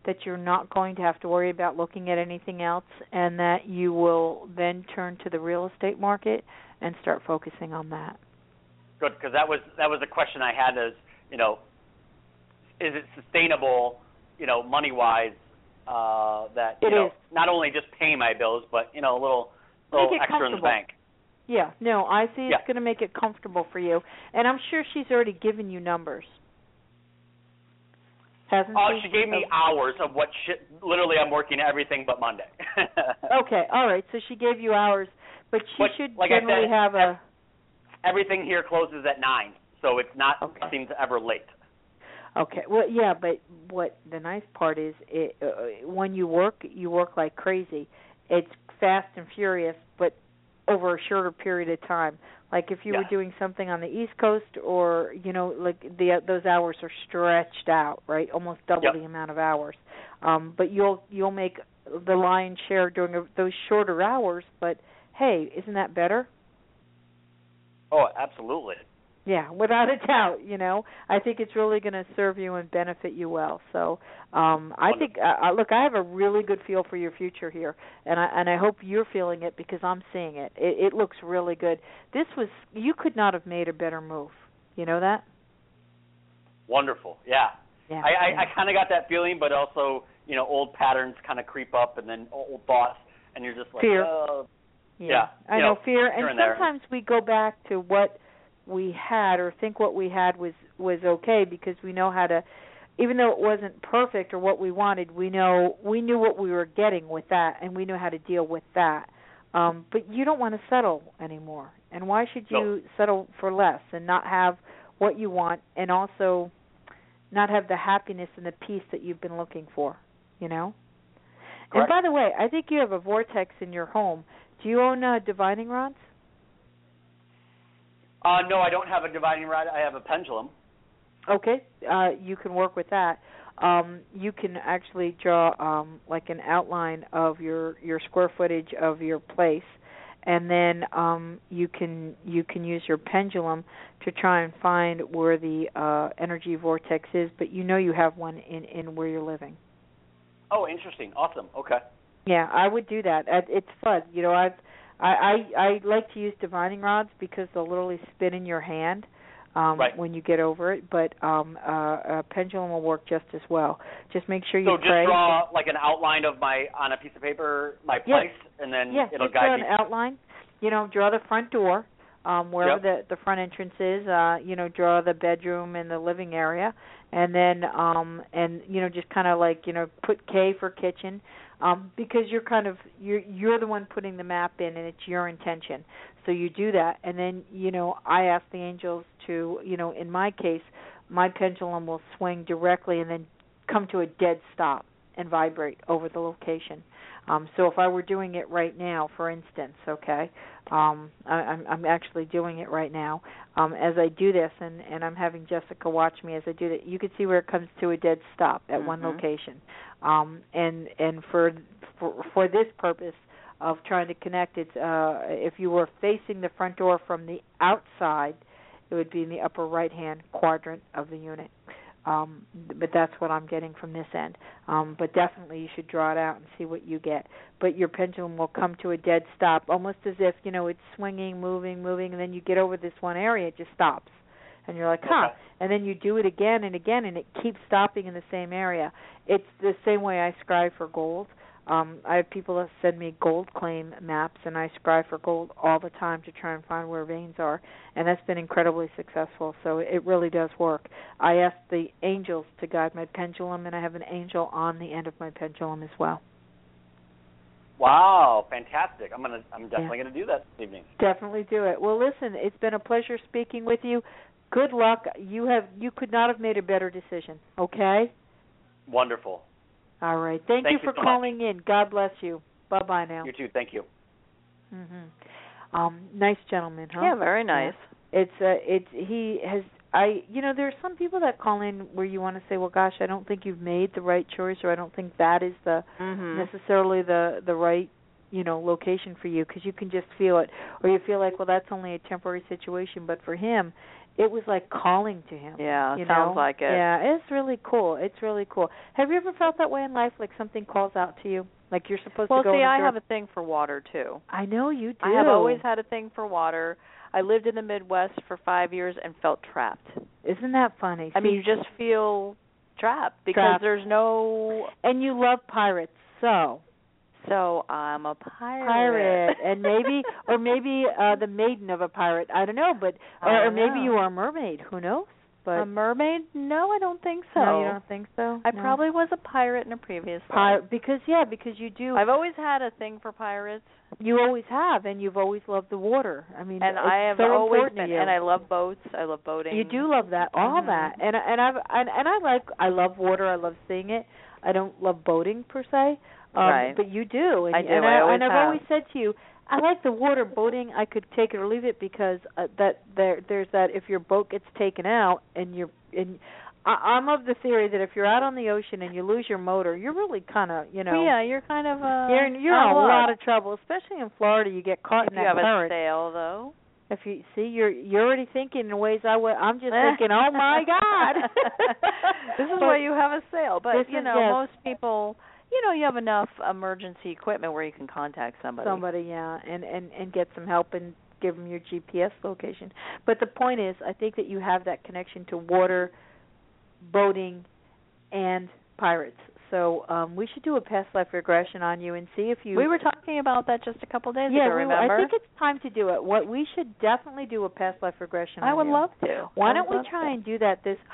that you're not going to have to worry about looking at anything else, and that you will then turn to the real estate market and start focusing on that. Good, because that was that was a question I had is, you know, is it sustainable, you know, money-wise, uh, that, you It know, is. not only just pay my bills, but, you know, a little, little Make it extra in the comfortable. bank. Yeah, no, I see it's Yeah. going to make it comfortable for you. And I'm sure she's already given you numbers. Hasn't Oh, she? she gave me hours of what shit. Literally, I'm working everything but Monday. Okay, all right. So she gave you hours, but she But should like I generally said, have a. Everything here closes at nine, so it's not Okay. seems ever late. Okay, well, yeah, but what the nice part is, it, uh, when you work, you work like crazy. It's fast and furious, but over a shorter period of time. Like if you Yeah. were doing something on the East Coast, or you know, like the those hours are stretched out, right? Almost double Yep. the amount of hours. Um, but you'll you'll make the lion's share during a, those shorter hours. But hey, isn't that better? Oh, absolutely. Yeah, without a doubt. You know, I think it's really going to serve you and benefit you well. So, um, I think, uh, look, I have a really good feel for your future here, and I and I hope you're feeling it because I'm seeing it. It, it looks really good. This was you could not have made a better move. You know that? Wonderful. Yeah. Yeah. I, I, yeah. I kind of got that feeling, but also, you know, old patterns kind of creep up, and then old thoughts, and you're just like, Fear. oh. Yeah, Yeah, I you know, know, fear, here and and there. sometimes we go back to what we had or think what we had was was okay because we know how to, even though it wasn't perfect or what we wanted, we know we knew what we were getting with that, and we knew how to deal with that. Um, but you don't want to settle anymore, and why should you No. settle for less and not have what you want, and also not have the happiness and the peace that you've been looking for? You know. Correct. And by the way, I think you have a vortex in your home. Do you own uh, divining rods? Uh, no, I don't have a dividing rod. I have a pendulum. Okay, uh, you can work with that. Um, you can actually draw um, like an outline of your, your square footage of your place, and then um, you can you can use your pendulum to try and find where the uh, energy vortex is. But you know you have one in, in where you're living. Oh, interesting. Awesome. Okay. Yeah, I would do that. Uh, It's fun. You know, I've, I I I like to use divining rods because they'll literally spin in your hand um, Right. when you get over it. But um, uh, a pendulum will work just as well. Just make sure you So pray. just draw like an outline of my on a piece of paper, my Yeah. place, and then yeah, it'll just draw guide an me. outline. You know, draw the front door, um, wherever Yep. the the front entrance is. Uh, you know, draw the bedroom and the living area, and then um, and you know, just kind of like you know, put K for kitchen. Um, because you're kind of you're you're the one putting the map in, and it's your intention. So you do that, and then you know I ask the angels to you know in my case, my pendulum will swing directly and then come to a dead stop and vibrate over the location. Um, so if I were doing it right now, for instance, okay, um, I, I'm I'm actually doing it right now. Um, as I do this, and, and I'm having Jessica watch me as I do that, you can see where it comes to a dead stop at Mm-hmm. one location. Um, and and for, for for this purpose of trying to connect, it's uh, if you were facing the front door from the outside, it would be in the upper right-hand quadrant of the unit. Um, but that's what I'm getting from this end. Um, but definitely you should draw it out and see what you get. But your pendulum will come to a dead stop, almost as if, you know, it's swinging, moving, moving, and then you get over this one area, it just stops. And you're like, huh. Okay. And then you do it again and again, and it keeps stopping in the same area. It's the same way I scribe for gold. Um, I have people that send me gold claim maps, and I scribe for gold all the time to try and find where veins are, and that's been incredibly successful. So it really does work. I ask the angels to guide my pendulum, and I have an angel on the end of my pendulum as well. Wow, fantastic! I'm gonna, I'm definitely Yeah. gonna do that this evening. Definitely do it. Well, listen, it's been a pleasure speaking with you. Good luck. You have, you could not have made a better decision. Okay. Wonderful. All right. Thank, Thank you you for so calling in. God bless you. Bye bye now. You too. Thank you. Mm-hmm. Um, nice gentleman, huh? Yeah, very nice. Yeah. It's uh, it's he has. I you know there are some people that call in where you want to say, well, gosh, I don't think you've made the right choice, or I don't think that is the Mm-hmm. necessarily the the right you know, location for you because you can just feel it, or you feel like, well, that's only a temporary situation. But for him, it was like calling to him. Yeah, you sounds know? like it. Yeah, it's really cool. It's really cool. Have you ever felt that way in life, like something calls out to you, like you're supposed well, to go? Well, see, in I a have a thing for water too. I know you do. I have always had a thing for water. I lived in the Midwest for five years and felt trapped. Isn't that funny? I See, mean, you just feel trapped because trapped. there's no. And you love pirates, so. So I'm a pirate. Pirate, and maybe, or maybe uh the maiden of a pirate. I don't know, but or, or maybe know. you are a mermaid. Who knows? But a mermaid? No, I don't think so. No, you don't think so? I no. probably was a pirate in a previous Pir- life. because yeah, because you do. I've always had a thing for pirates. You always have, and you've always loved the water. I mean, and it's I have so always important been, to you. and I love boats. I love boating. You do love that, all mm-hmm. that, and and I've and, and I like I love water. I love seeing it. I don't love boating per se. Um, right. But you do. And, I do. And, I I, always and I've have. always said to you, I like the water. Boating, I could take it or leave it because uh, that there there's that if your boat gets taken out and you're and I, I'm of the theory that if you're out on the ocean and you lose your motor, you're really kind of you know. Well, yeah, you're kind of uh. You're you're in a lot of trouble, especially in Florida. You get caught if in you that have current. a sail, though. If you see, you're you're already thinking in ways I would. I'm just thinking, oh my God. This is why you have a sail. But you is, know, yes. most people, you know, you have enough emergency equipment where you can contact somebody. Somebody, yeah, and and and get some help and give them your G P S location. But the point is, I think that you have that connection to water, boating, and pirates. So um, we should do a past life regression on you and see if you. We were talking about that just a couple of days yeah, ago. we, Remember? I think it's time to do it. What we should definitely do a past life regression. I on would you. love to. Why I don't we love try to. and do that this?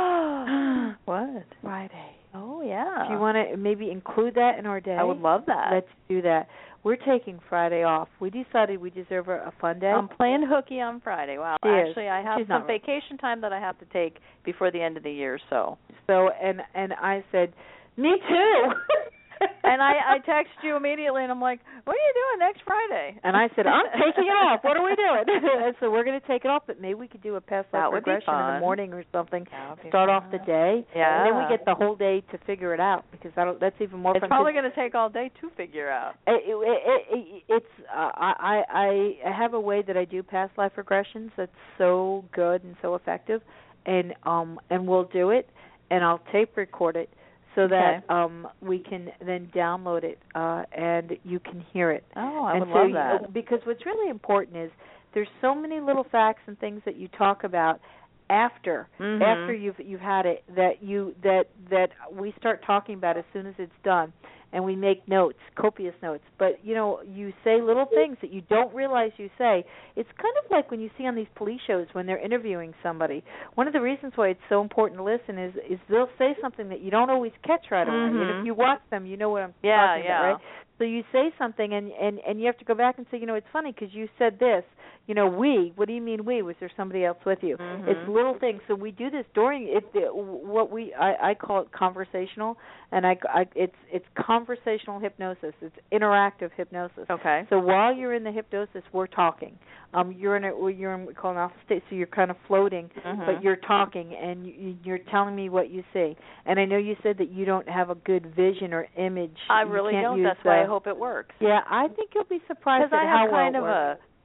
What? Friday. Oh yeah. Do you want to maybe include that in our day? I would love that. Let's do that. We're taking Friday off. We decided we deserve a, a fun day. I'm playing hooky on Friday. Wow. She is. Actually, I have She's some not right. vacation time that I have to take before the end of the year. So. So and and I said, me too. And I, I texted you immediately, and I'm like, what are you doing next Friday? And I said, I'm taking it off. What are we doing? And so we're going to take it off, but maybe we could do a past life That would be regression in the fun. morning or something. That would be Start fun. off the day. Yeah. And then we get the whole day to figure it out because that'll, that's even more It's fun. probably going to take all day to figure out. It, it, it, it, it's uh, I, I I have a way that I do past life regressions that's so good and so effective, and um and we'll do it, and I'll tape record it so that Okay. um we can then download it uh and you can hear it. Oh, I and would so love you- that. because what's really important is there's so many little facts and things that you talk about after Mhm. after you've you've had it that you that that we start talking about as soon as it's done, and we make notes, copious notes. But you know, you say little things that you don't realize you say. It's kind of like when you see on these police shows when they're interviewing somebody. One of the reasons why it's so important to listen is is they'll say something that you don't always catch right away. And Mhm. if you watch them, you know what I'm Yeah, talking yeah. about, right? So you say something, and, and, and you have to go back and say, you know, it's funny because you said this. You know, we. What do you mean we? Was there somebody else with you? Mhm. It's little things. So we do this during it. The, what we I, I call it conversational, and I, I it's it's conversational hypnosis. It's interactive hypnosis. Okay. So while you're in the hypnosis, we're talking. Um, you're in a you're in what we call an alpha state. So you're kind of floating, Mhm. but you're talking, and you, you're telling me what you see. And I know you said that you don't have a good vision or image. I You really can't don't. use That's why I the- hope it works. Yeah, I think you'll be surprised Because at I how have kind well of it works. a,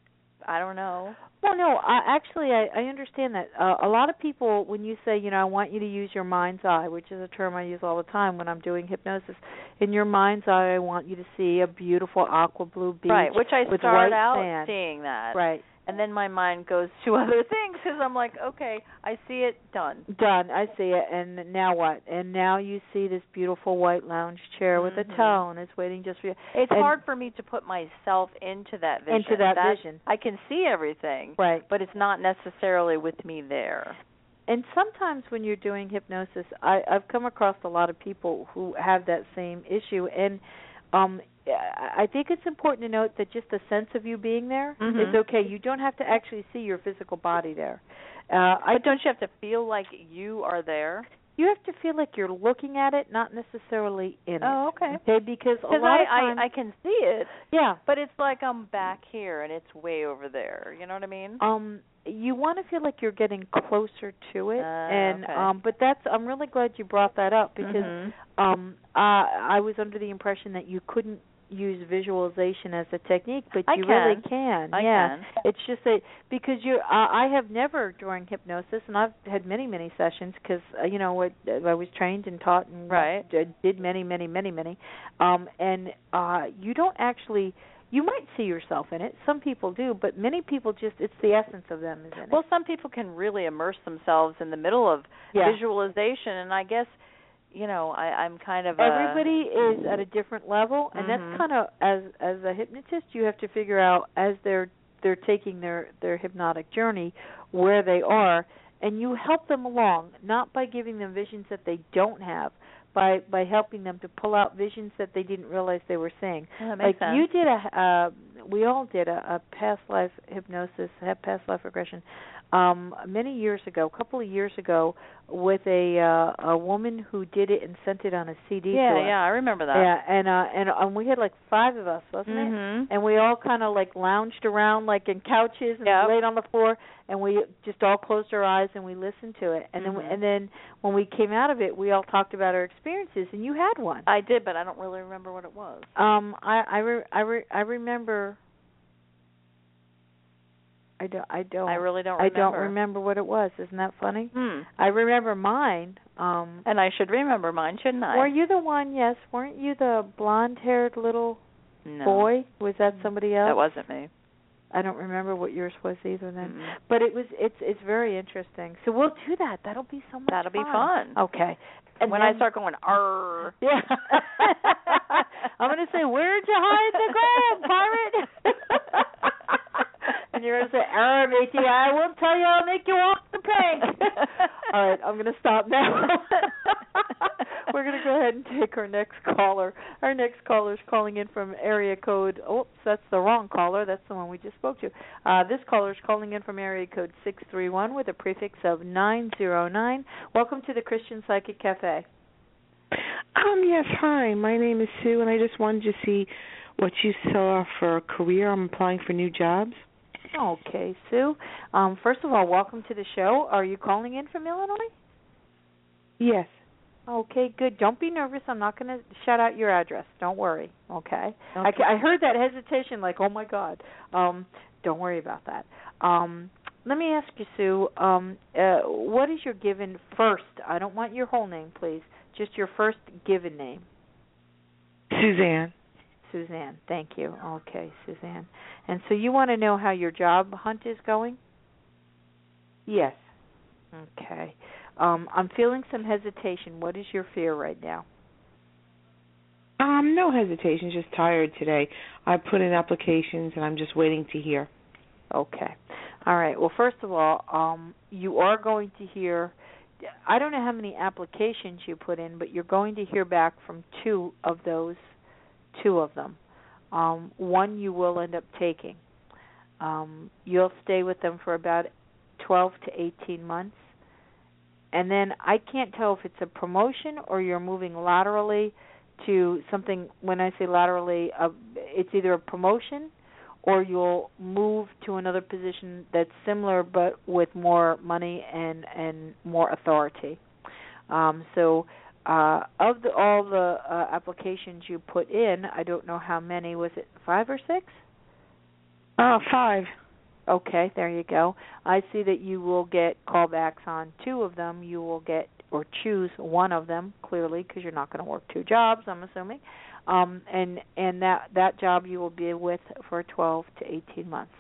I don't know. Well, no, I, actually, I, I understand that. Uh, a lot of people, when you say, you know, I want you to use your mind's eye, which is a term I use all the time when I'm doing hypnosis. In your mind's eye, I want you to see a beautiful aqua blue beach Right, which I with start white out sand. seeing that. Right. And then my mind goes to other things because I'm like, okay, I see it, done. Done. I see it. And now what? And now you see this beautiful white lounge chair with Mhm. a towel, and it's waiting just for you. It's And- hard for me to put myself into that vision. Into that vision. I can see everything, Right. but it's not necessarily with me there. And sometimes when you're doing hypnosis, I, I've come across a lot of people who have that same issue, and um, I think it's important to note that just the sense of you being there Mhm. is okay. You don't have to actually see your physical body there. Uh, I But don't you have to feel like you are there? You have to feel like you're looking at it, not necessarily in it. Oh, okay. Okay, because a Because lot I, of times, I, I can see it, yeah. but it's like I'm back here and it's way over there. You know what I mean? Um, you want to feel like you're getting closer to it, Uh, and okay. um, but that's I'm really glad you brought that up because Mhm. um, uh, I was under the impression that you couldn't use visualization as a technique, but I you can. really can. I yeah. can. It's just that because you're. Uh, I have never during hypnosis, and I've had many, many sessions because uh, you know what I was trained and taught and right. did many, many, many, many. Um, and uh, you don't actually. You might see yourself in it. Some people do, but many people just, it's the essence of them, isn't it? Well, some people can really immerse themselves in the middle of yeah. visualization, and I guess, you know, I, I'm kind of Everybody a... is at a different level, and mm-hmm. that's kind of, as as a hypnotist, you have to figure out as they're they're taking their, their hypnotic journey where they are, and you help them along, not by giving them visions that they don't have, by by helping them to pull out visions that they didn't realize they were seeing. Oh, that like makes sense. you did a, uh, we all did a, a past life hypnosis, past life regression, um, many years ago, a couple of years ago, with a uh, a woman who did it and sent it on a C D yeah, to us. Yeah, I remember that. Yeah, and uh, and um, we had like five of us, wasn't mm-hmm. it? And we all kind of like lounged around like in couches and yep. laid on the floor, and we just all closed our eyes and we listened to it. And mm-hmm. then and then when we came out of it, we all talked about our experiences. And you had one. I did, but I don't really remember what it was. Um, I I re- I, re- I remember. I don't. I don't. I really don't remember. I don't remember what it was. Isn't that funny? Hmm. I remember mine. Um, and I should remember mine, shouldn't I? Were you the one? Yes. Weren't you the blonde-haired little no. boy? Was that somebody else? That wasn't me. I don't remember what yours was either then. Mm-hmm. But it was. It's. It's very interesting. So we'll do that. That'll be so much. That'll fun. be fun. Okay. And when then, I start going, arr. Yeah. I'm going to say, where'd you hide the gold, pirate? And you're going to say, arr, matey, I won't tell you, I'll make you walk the plank. All right, I'm going to stop now. We're going to go ahead and take our next caller. Our next caller is calling in from area code, oops, that's the wrong caller. That's the one we just spoke to. Uh, this caller is calling in from area code six three one with a prefix of nine zero nine. Welcome to the Christian Psychic Cafe. Um, yes, hi. My name is Sue, and I just wanted to see what you saw for a career. I'm applying for new jobs. Okay, Sue. Um, first of all, welcome to the show. Are you calling in from Illinois? Yes. Okay, good. Don't be nervous. I'm not going to shout out your address. Don't worry. Okay. okay. I, I heard that hesitation, like, oh my God. Um, don't worry about that. Um, let me ask you, Sue. Um, uh, what is your given first? I don't want your whole name, please. Just your first given name. Suzanne. Suzanne. Thank you. Okay, Suzanne. And so you want to know how your job hunt is going? Yes. Okay. Um, I'm feeling some hesitation. What is your fear right now? Um, no hesitation. Just tired today. I put in applications, and I'm just waiting to hear. Okay. All right. Well, first of all, um, you are going to hear, I don't know how many applications you put in, but you're going to hear back from two of those, two of them. Um, one you will end up taking. Um, you'll stay with them for about twelve to eighteen months. And then I can't tell if it's a promotion or you're moving laterally to something. When I say laterally, uh, it's either a promotion or you'll move to another position that's similar but with more money and, and more authority. Um, so uh, of the, all the uh, applications you put in, I don't know how many. Was it five or six? Uh, five. Okay, there you go. I see that you will get callbacks on two of them. You will get or choose one of them, clearly, because you're not going to work two jobs, I'm assuming. Um, and and that, that job you will be with for twelve to eighteen months.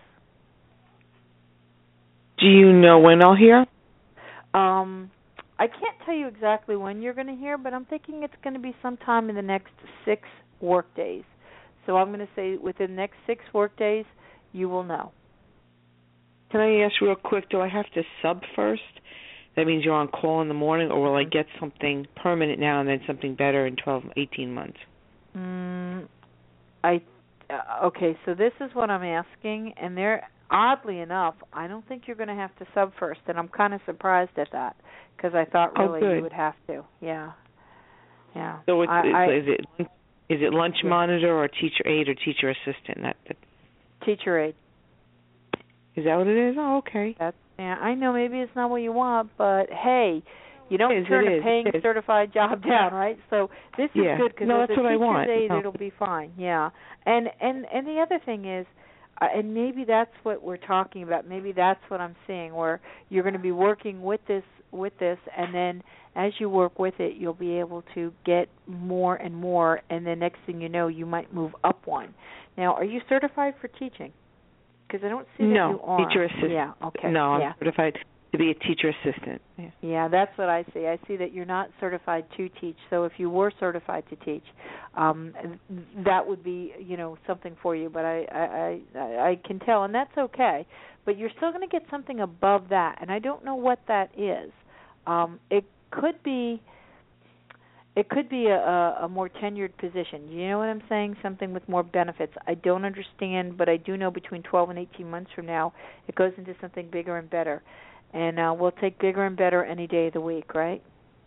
Do you know when I'll hear? Um, I can't tell you exactly when you're going to hear, but I'm thinking it's going to be sometime in the next six work days. So I'm going to say within the next six work days, you will know. Can I ask real quick, do I have to sub first? That means you're on call in the morning, or will I get something permanent now and then something better in twelve, eighteen months? Mm, I uh, okay, so this is what I'm asking, and there, oddly enough, I don't think you're going to have to sub first, and I'm kind of surprised at that because I thought really oh, you would have to. Yeah, yeah. So it's, I, it's, I, is it is it lunch yeah. monitor or teacher aide or teacher assistant? That, that teacher aide. Is that what it is? Oh, okay. That's, yeah, I know maybe it's not what you want, but hey, You don't It is, turn it a is, paying it is. certified job down, right? So this Yeah. is good because No, as that's a what I teacher's want. aide, No. it'll be fine. Yeah, and and and the other thing is, uh, and maybe that's what we're talking about. Maybe that's what I'm seeing, where you're going to be working with this with this, and then as you work with it, you'll be able to get more and more, and the next thing you know, you might move up one. Now, are you certified for teaching? Because I don't see that No, you are. teacher assistant. Yeah. Okay. No, I'm yeah. certified to be a teacher assistant. Yeah. Yeah, that's what I see. I see that you're not certified to teach. So if you were certified to teach, um, that would be, you know, something for you. But I, I, I, I can tell, and that's okay. But you're still going to get something above that, and I don't know what that is. Um, it could be, it could be a, a more tenured position. You know what I'm saying? Something with more benefits. I don't understand, but I do know between twelve and eighteen months from now, it goes into something bigger and better. And uh, we'll take bigger and better any day of the week, right?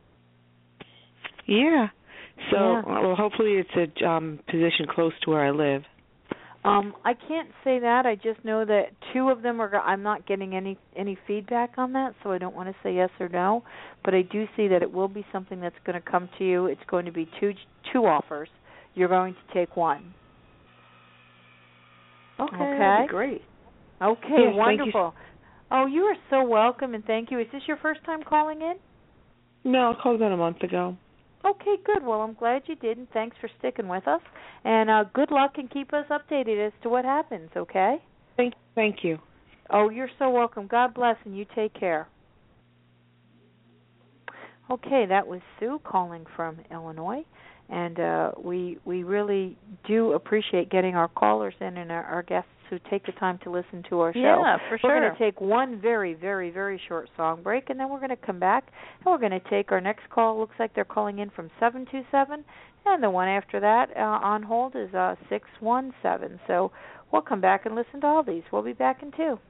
Yeah. So, Yeah. well, hopefully it's a um, position close to where I live. Um, I can't say that. I just know that two of them are. go- I'm not getting any any feedback on that, so I don't want to say yes or no. But I do see that it will be something that's going to come to you. It's going to be two two offers. You're going to take one. Okay. Okay. That'd be great. Okay, Yes, thank you. wonderful. Oh, you are so welcome, and thank you. Is this your first time calling in? No, I called about a month ago. Okay, good. Well, I'm glad you did, and thanks for sticking with us. And uh, good luck, and keep us updated as to what happens, okay? Thank, thank you. Oh, you're so welcome. God bless, and you take care. Okay, that was Sue calling from Illinois, and uh, we we really do appreciate getting our callers in and our, our guests who take the time to listen to our show. Yeah, for sure. We're going to take one very, very, very short song break, and then we're going to come back, and we're going to take our next call. Looks like they're calling in from seven two seven, and the one after that uh, on hold is uh, six one seven. So we'll come back and listen to all these. We'll be back in two.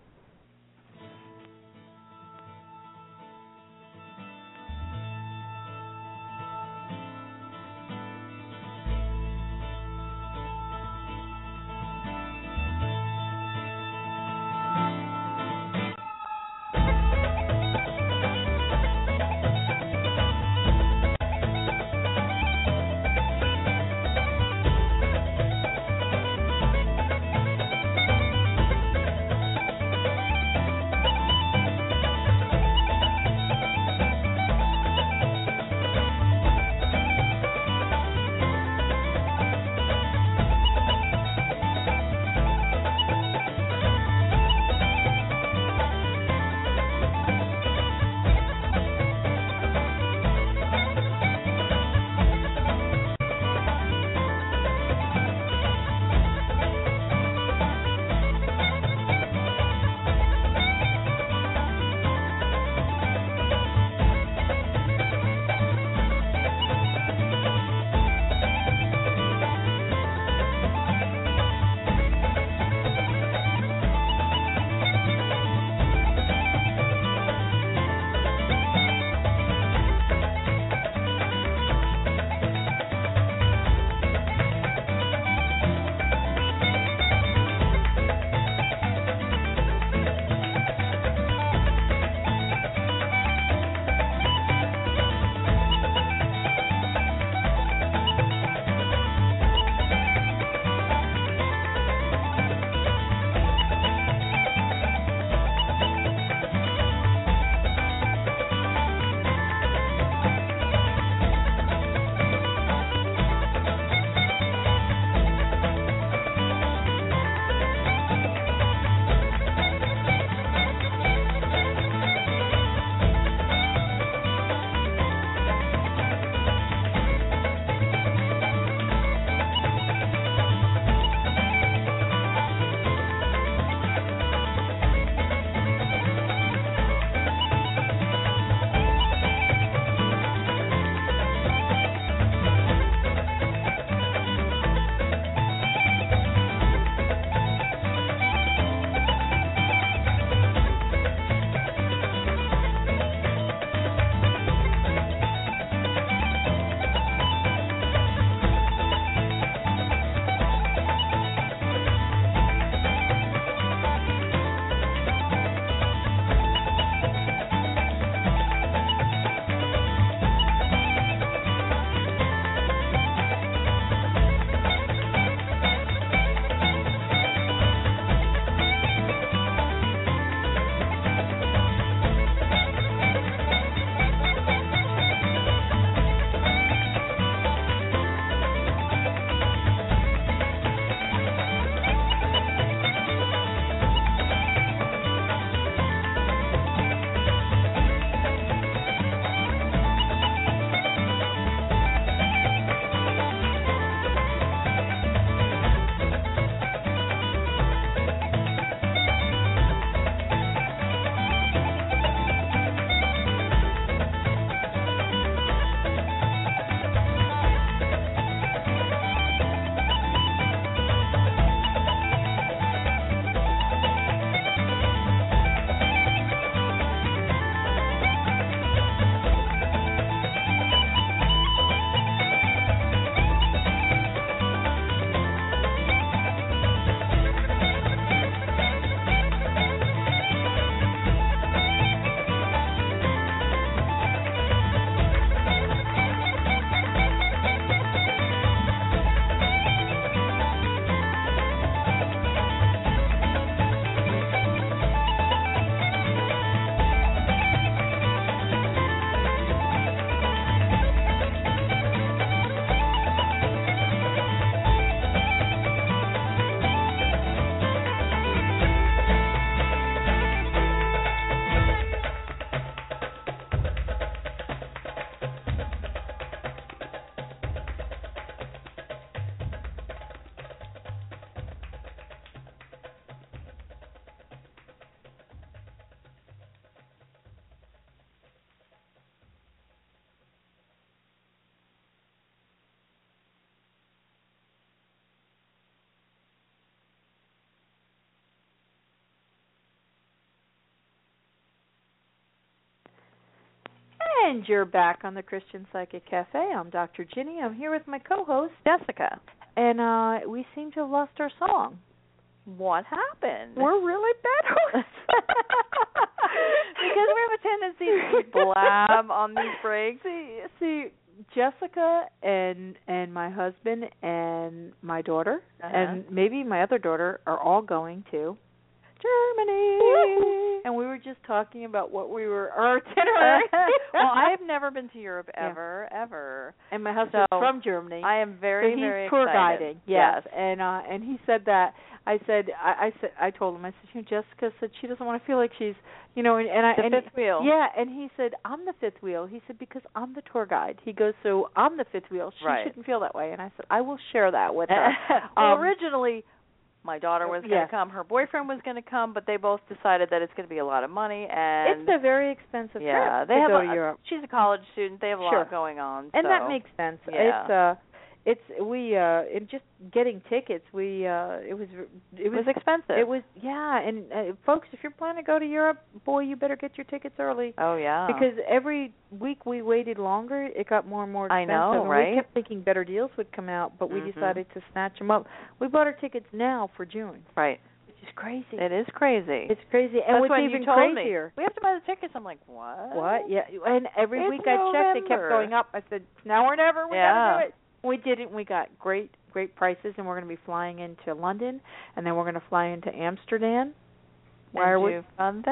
And you're back on the Christian Psychic Cafe. I'm Doctor Ginny. I'm here with my co-host, Jessica. And uh, we seem to have lost our song. What happened? We're really bad hosts. Because we have a tendency to blab on these breaks. See, see, Jessica and and my husband and my daughter uh-huh. and maybe my other daughter are all going to Germany. And we were just talking about what we were our itinerary. Well, I have never been to Europe ever, yeah. ever. And my husband's so from Germany. I am very, so he's very tour excited. guiding. Yes. yes. And uh and he said that I said I, I said I told him I said you know, Jessica said she doesn't want to feel like she's you know and, and I the and fifth wheel. Yeah, and he said I'm the fifth wheel. He said because I'm the tour guide. He goes so I'm the fifth wheel. She right. shouldn't feel that way. And I said I will share that with her. well, um, originally my daughter was going to yes. come. Her boyfriend was going to come, but they both decided that it's going to be a lot of money, and it's a very expensive yeah, trip they to have go a, to Europe. She's a college student. They have a sure. lot going on, and so. that makes sense. Yeah. It's uh, it's we uh, in just getting tickets. We uh, it was it was, it was expensive. It was yeah, and uh, folks, if you're planning to go to Europe, boy, you better get your tickets early. Oh yeah, because every week we waited longer, it got more and more expensive. I know, and right? We kept thinking better deals would come out, but we mm-hmm. decided to snatch them up. We bought our tickets now for June. Right. Which is crazy. It is crazy. It's crazy, and That's what's when even you told crazier? Me, we have to buy the tickets. I'm like, what? What? Yeah, and every it's week I checked, it kept November. going up. I said, now or never. We yeah. gotta do it. We didn't. We got great, great prices, and we're going to be flying into London, and then we're going to fly into Amsterdam. Why and are we? Fun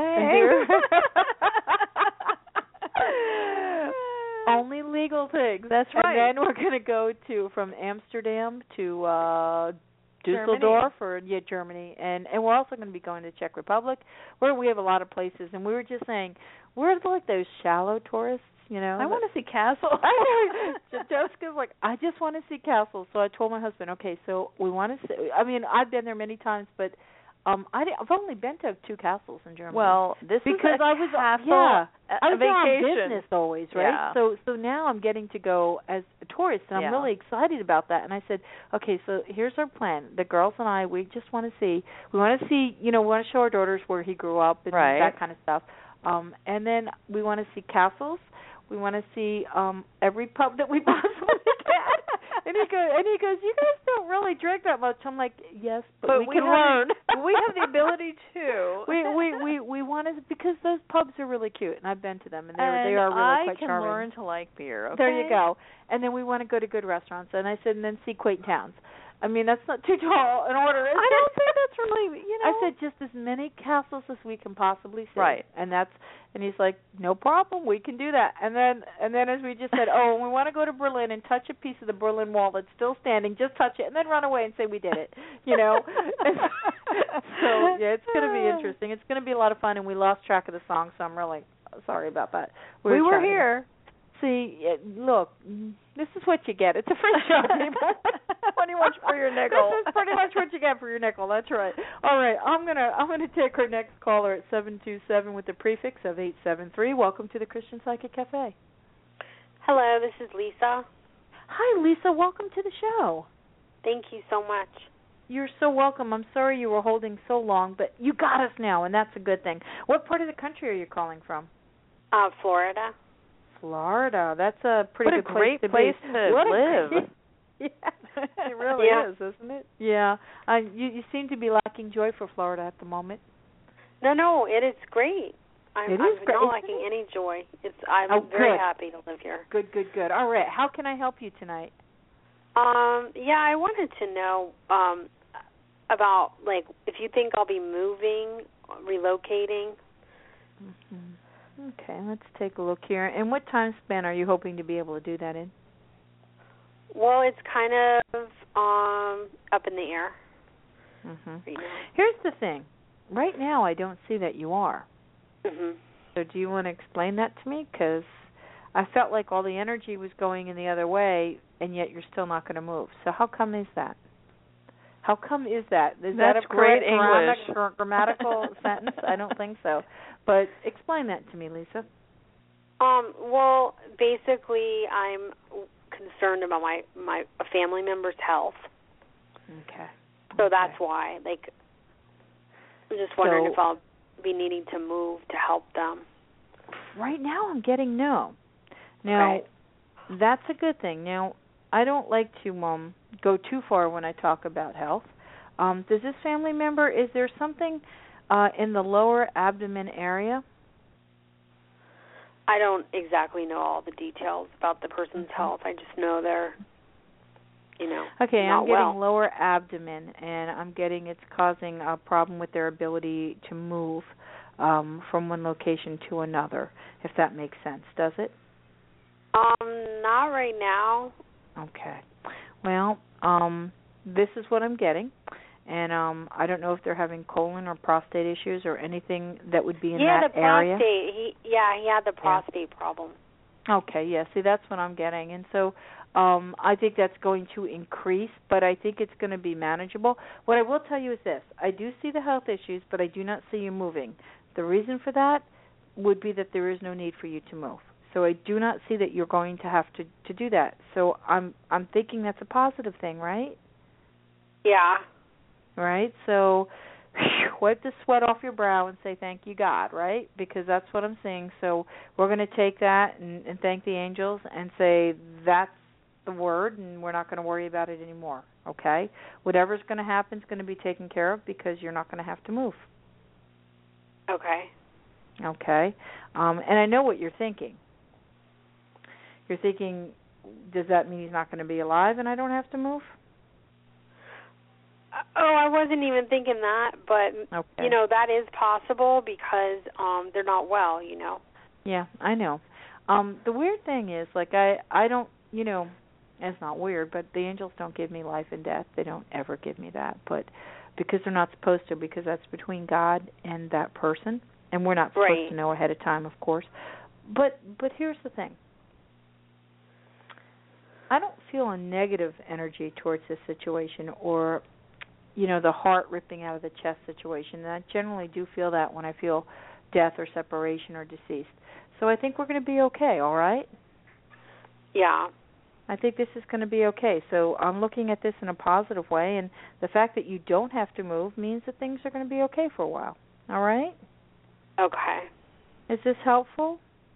Only legal things. That's right. And then we're going to go to from Amsterdam to uh Dusseldorf or yeah, Germany, and and we're also going to be going to Czech Republic, where we have a lot of places. And we were just saying, we're like those shallow tourists. You know, I want to see castles. Jessica's like, I just want to see castles. So I told my husband, okay, so we want to see. I mean, I've been there many times, but um, I I've only been to two castles in Germany. Well, this because is a I was castle, yeah, a, I was a vacation. on business always, right? Yeah. So so now I'm getting to go as a tourist, and I'm yeah. really excited about that. And I said, okay, so here's our plan. The girls and I, we just want to see. We want to see, you know, we want to show our daughters where he grew up and right. that kind of stuff. Um, and then we want to see castles. We want to see um every pub that we possibly can. And he goes, and he goes, you guys don't really drink that much. I'm like, yes, but, but we, we can have, learn. We have the ability to. we we we we want to because those pubs are really cute, and I've been to them, and they and they are really I quite can charming. learn to like beer. Okay? There you go. And then we want to go to good restaurants, and I said, and then see quaint towns. I mean, that's not too tall an order, is I it? don't think that's really, you know. I said just as many castles as we can possibly see. Right. And that's and he's like, no problem, we can do that. And then and then as we just said, oh, and we want to go to Berlin and touch a piece of the Berlin Wall that's still standing, just touch it, and then run away and say we did it, you know. So yeah, it's going to be interesting. It's going to be a lot of fun, and we lost track of the song, so I'm really sorry about that. We, we were trying. here. See, look, this is what you get. It's a free show, people. What do you want for your nickel? This is pretty much what you get for your nickel. That's right. All right, I'm gonna I'm gonna take our next caller at seven two seven with the prefix of eight seven three. Welcome to the Christian Psychic Cafe. Hello, this is Lisa. Hi, Lisa. Welcome to the show. Thank you so much. You're so welcome. I'm sorry you were holding so long, but you got us now, and that's a good thing. What part of the country are you calling from? Uh, Florida. Florida. That's a pretty what a good great place to, place be. to what live. A, yeah, it really yeah. is, isn't it? Yeah. Uh, you, you seem to be lacking joy for Florida at the moment. No, no, it is great. I'm, it is I'm great. not lacking any joy. It's I'm oh, very good. happy to live here. Good, good, good. All right. How can I help you tonight? Um, yeah, I wanted to know um, about like if you think I'll be moving, relocating. Mm-hmm. Okay, let's take a look here. And what time span are you hoping to be able to do that in? Well, it's kind of um, up in the air. Mm-hmm. Right now. Here's the thing. Right now, I don't see that you are. Mm-hmm. So do you want to explain that to me? Because I felt like all the energy was going in the other way, and yet you're still not going to move. So how come is that? How come is that? Is That's that a great grammar- English. grammatical sentence? I don't think so. But explain that to me, Lisa. Um, well, basically, I'm concerned about my, my a family member's health. Okay. So okay. that's why. Like, I'm just wondering so, if I'll be needing to move to help them. Right now I'm getting no. Now, okay. that's a good thing. Now, I don't like to um go too far when I talk about health. Um, does this family member, is there something uh, in the lower abdomen area? I don't exactly know all the details about the person's Okay. health. I just know they're, you know, Okay, not I'm getting well. lower abdomen, and I'm getting it's causing a problem with their ability to move um, from one location to another, if that makes sense. Does it? Um, not right now. Okay. Well, um, this is what I'm getting, and um, I don't know if they're having colon or prostate issues or anything that would be in yeah, that the area. prostate. He, yeah, he had the prostate problem. Okay, yeah, see, that's what I'm getting. And so um, I think that's going to increase, but I think it's going to be manageable. What I will tell you is this. I do see the health issues, but I do not see you moving. The reason for that would be that there is no need for you to move. So I do not see that you're going to have to, to do that. So I'm I'm thinking that's a positive thing, right? Yeah. Right? So whew, wipe the sweat off your brow and say thank you, God, right? Because that's what I'm seeing. So we're going to take that and, and thank the angels and say that's the word, and we're not going to worry about it anymore, okay? Whatever's going to happen is going to be taken care of because you're not going to have to move. Okay. Okay? Um, and I know what you're thinking. You're thinking, does that mean he's not going to be alive and I don't have to move? Oh, I wasn't even thinking that, but Okay. you know that is possible because um they're not well. You know. Yeah, I know. Um, the weird thing is, like, I, I don't, you know, it's not weird, but the angels don't give me life and death. They don't ever give me that, but because they're not supposed to, because that's between God and that person, and we're not supposed Right. to know ahead of time, of course. But but here's the thing. I don't feel a negative energy towards this situation, or, you know, the heart ripping out of the chest situation. And I generally do feel that when I feel death or separation or deceased. So I think we're going to be okay, all right? Yeah. I think this is going to be okay. So I'm looking at this in a positive way, and the fact that you don't have to move means that things are going to be okay for a while. All right? Okay. Is this helpful?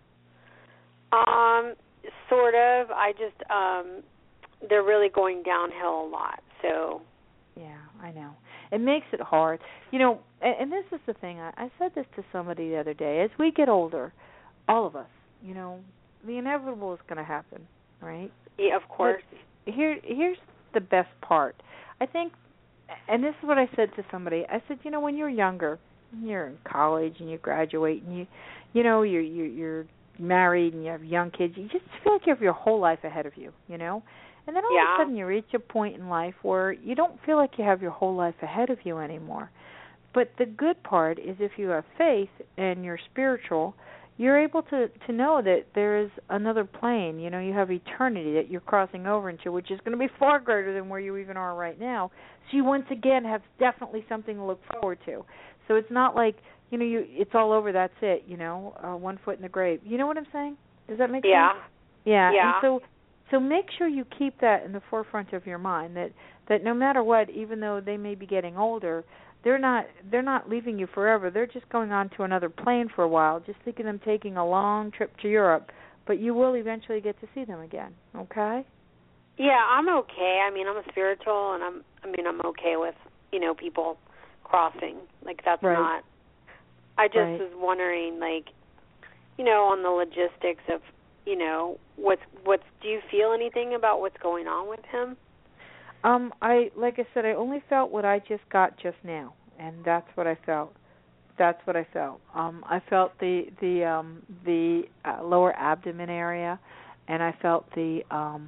Um, sort of. I just um, they're really going downhill a lot. So. Yeah, I know. It makes it hard. You know, and, and this is the thing. I, I said this to somebody the other day. As we get older, all of us, you know, the inevitable is going to happen, right? Yeah, of course. But here, here's the best part. I think, and this is what I said to somebody. I said, you know, when you're younger, you're in college and you graduate and you, you know, you're you're, you're married and you have young kids. You just feel like you have your whole life ahead of you, you know. And then all yeah. of a sudden you reach a point in life where you don't feel like you have your whole life ahead of you anymore. But the good part is if you have faith and you're spiritual, you're able to, to know that there is another plane. You know, you have eternity that you're crossing over into, which is going to be far greater than where you even are right now. So you once again have definitely something to look forward to. So it's not like, you know, you it's all over, that's it, you know, uh, one foot in the grave. You know what I'm saying? Does that make yeah. sense? Yeah. Yeah. And so So make sure you keep that in the forefront of your mind, that, that no matter what, even though they may be getting older, they're not they're not leaving you forever. They're just going on to another plane for a while. Just think of them taking a long trip to Europe, but you will eventually get to see them again. Okay? Yeah, I'm okay. I mean, I'm a spiritual, and I'm. I mean, I'm okay with you know people crossing. Like that's Right. not. I just Right. was wondering, like, you know, on the logistics of, you know, what's what's. Do you feel anything about what's going on with him? Um, I like I said, I only felt what I just got just now, and that's what I felt. That's what I felt. Um, I felt the the um, the uh, lower abdomen area, and I felt the um,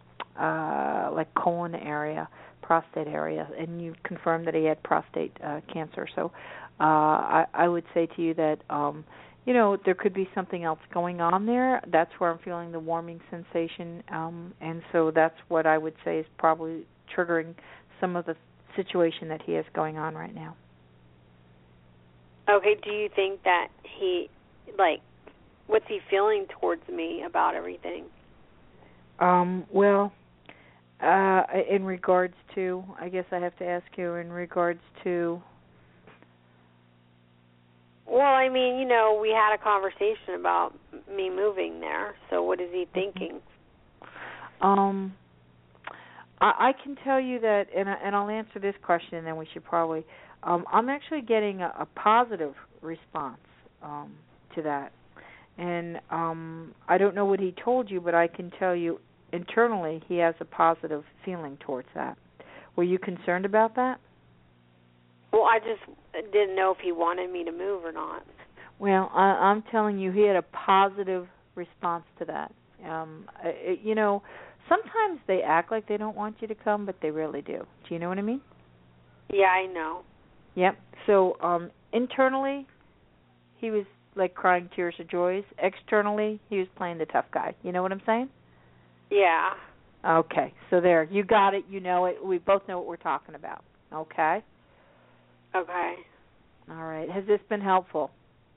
uh, like colon area, prostate area, and you confirmed that he had prostate uh, cancer. So uh, I, I would say to you that um, you know there could be something else going on there. That's where I'm feeling the warming sensation, um, and so that's what I would say is probably triggering some of the situation that he has going on right now. Okay, do you think that he, like, what's he feeling towards me about everything? Um, well, uh, in regards to, I guess I have to ask you, in regards to, Well, I mean, you know, we had a conversation about me moving there. So what is he thinking? Um, I, I can tell you that, and, I, and I'll answer this question, and then we should probably. Um, I'm actually getting a, a positive response um, to that, and um, I don't know what he told you, but I can tell you internally he has a positive feeling towards that. Were you concerned about that? Well, I just didn't know if he wanted me to move or not. Well, I, I'm telling you, he had a positive response to that. Um, it, you know, sometimes they act like they don't want you to come, but they really do. Do you know what I mean? Yeah, I know. Yep. So um, internally, he was like crying tears of joy. Externally, he was playing the tough guy. You know what I'm saying? Yeah. Okay. So there, you got it. You know it. We both know what we're talking about. Okay. Okay. All right. Has this been helpful?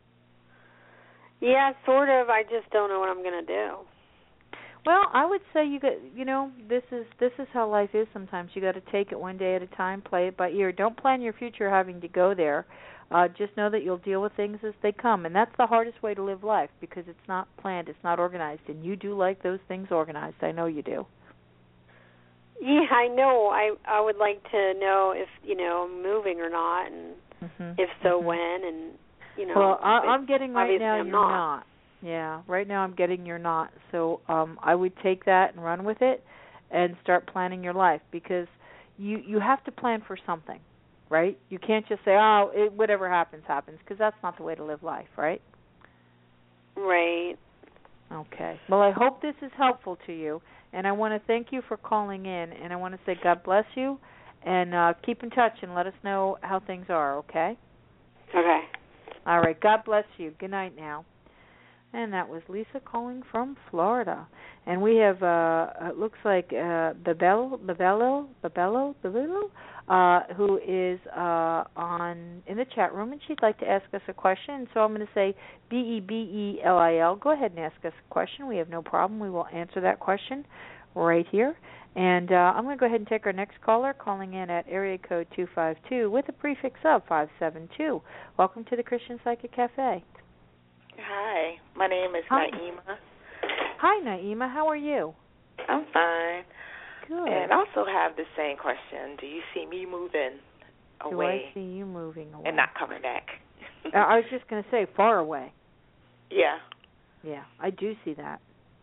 Yeah, sort of. I just don't know what I'm going to do. Well, I would say you got, you know, this is this is how life is sometimes. You got to take it one day at a time, play it by ear. Don't plan your future having to go there. Uh, just know that you'll deal with things as they come, and that's the hardest way to live life because it's not planned, it's not organized, and you do like those things organized. I know you do. Yeah, I know. I I would like to know if, you know, I'm moving or not, and mm-hmm. if so, mm-hmm. when, and, you know. Well, I, I'm getting right now I'm you're not. not. Yeah, right now I'm getting you're not. So um, I would take that and run with it and start planning your life because you you have to plan for something, right? You can't just say, oh, it, whatever happens, happens, because that's not the way to live life, right? Right. Okay. Well, I hope this is helpful to you, and I want to thank you for calling in, and I want to say God bless you, and uh, keep in touch and let us know how things are, okay? Okay. All right. God bless you. Good night now. And that was Lisa calling from Florida. And we have, uh, it looks like uh, Babello, Babello, Babello, Babello, uh, who is uh, on in the chat room, and she'd like to ask us a question. So I'm going to say B E B E L I L. Go ahead and ask us a question. We have no problem. We will answer that question right here. And uh, I'm going to go ahead and take our next caller, calling in at area code two five two with a prefix of five seven two. Welcome to the Christian Psychic Cafe. Hi, my name is Hi. Naima. Hi, Naima. How are you? I'm fine. Good. And I also have the same question. Do you see me moving away? Do I see you moving away? And not coming back? I was just going to say far away. Yeah. Yeah, I do see that.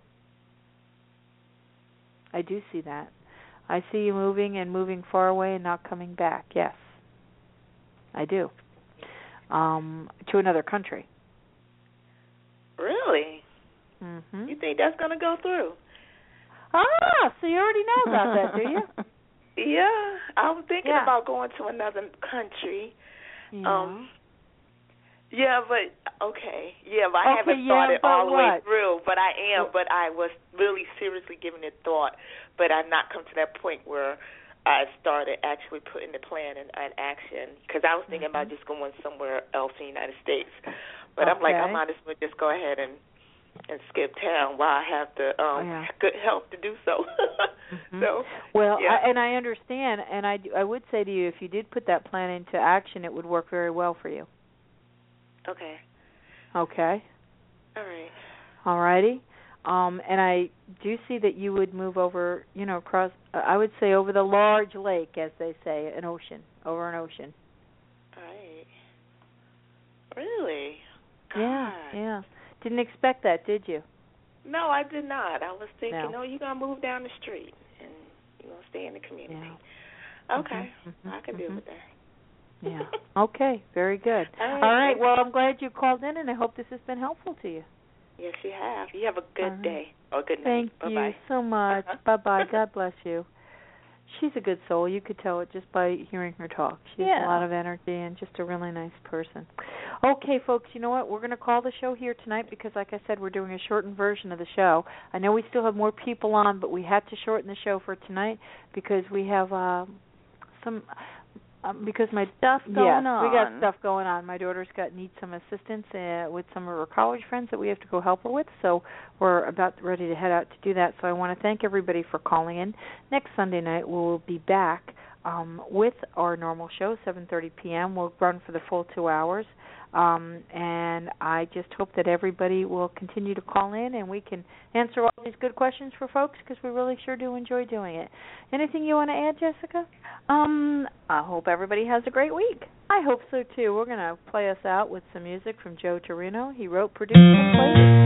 I do see that. I see you moving and moving far away and not coming back. Yes, I do. Um, to another country. Really? Mm-hmm. You think that's going to go through? Ah, so you already know about that, do you? Yeah, I'm thinking Yeah. about going to another country. Yeah. Um, yeah, but okay, yeah, but I Okay, haven't yeah, thought it but all the way what? through. But I am, but I was really seriously giving it thought. But I've not come to that point where I started actually putting the plan in, in action because I was thinking mm-hmm. about just going somewhere else in the United States. But I'm like, I Okay. might as well just go ahead and and skip town while I have the um, Yeah. good health to do so. mm-hmm. So well, yeah. I, and I understand, and I, I would say to you, if you did put that plan into action, it would work very well for you. Okay. Okay. All right. All righty. Um, and I do see that you would move over, you know, across, uh, I would say over the large lake, as they say, an ocean, over an ocean. All right. Really? Yeah, God. yeah. Didn't expect that, did you? No, I did not. I was thinking, No. no, you're going to move down the street and you're going to stay in the community. Yeah. Okay. Mm-hmm, I can mm-hmm. deal with that. Yeah. Okay, very good. All right. All right, well, I'm glad you called in, and I hope this has been helpful to you. Yes, you have. You have a good right. day or good Thank night. you Bye-bye. so much. Uh-huh. Bye-bye. God bless you. She's a good soul. You could tell it just by hearing her talk. She has Yeah. a lot of energy and just a really nice person. Okay, folks, you know what? We're going to call the show here tonight because, like I said, we're doing a shortened version of the show. I know we still have more people on, but we had to shorten the show for tonight because we have uh, some... Um, because my Stuff yes, going on. we got stuff going on. My daughter's got needs some assistance uh, with some of her college friends that we have to go help her with. So we're about ready to head out to do that. So I want to thank everybody for calling in. Next Sunday night we'll be back um, with our normal show, seven thirty p.m. We'll run for the full two hours. Um, and I just hope that everybody will continue to call in and we can answer all these good questions for folks because we really sure do enjoy doing it. Anything you want to add, Jessica? Um, I hope everybody has a great week. I hope so, too. We're going to play us out with some music from Joe Torino. He wrote, produced, and played it.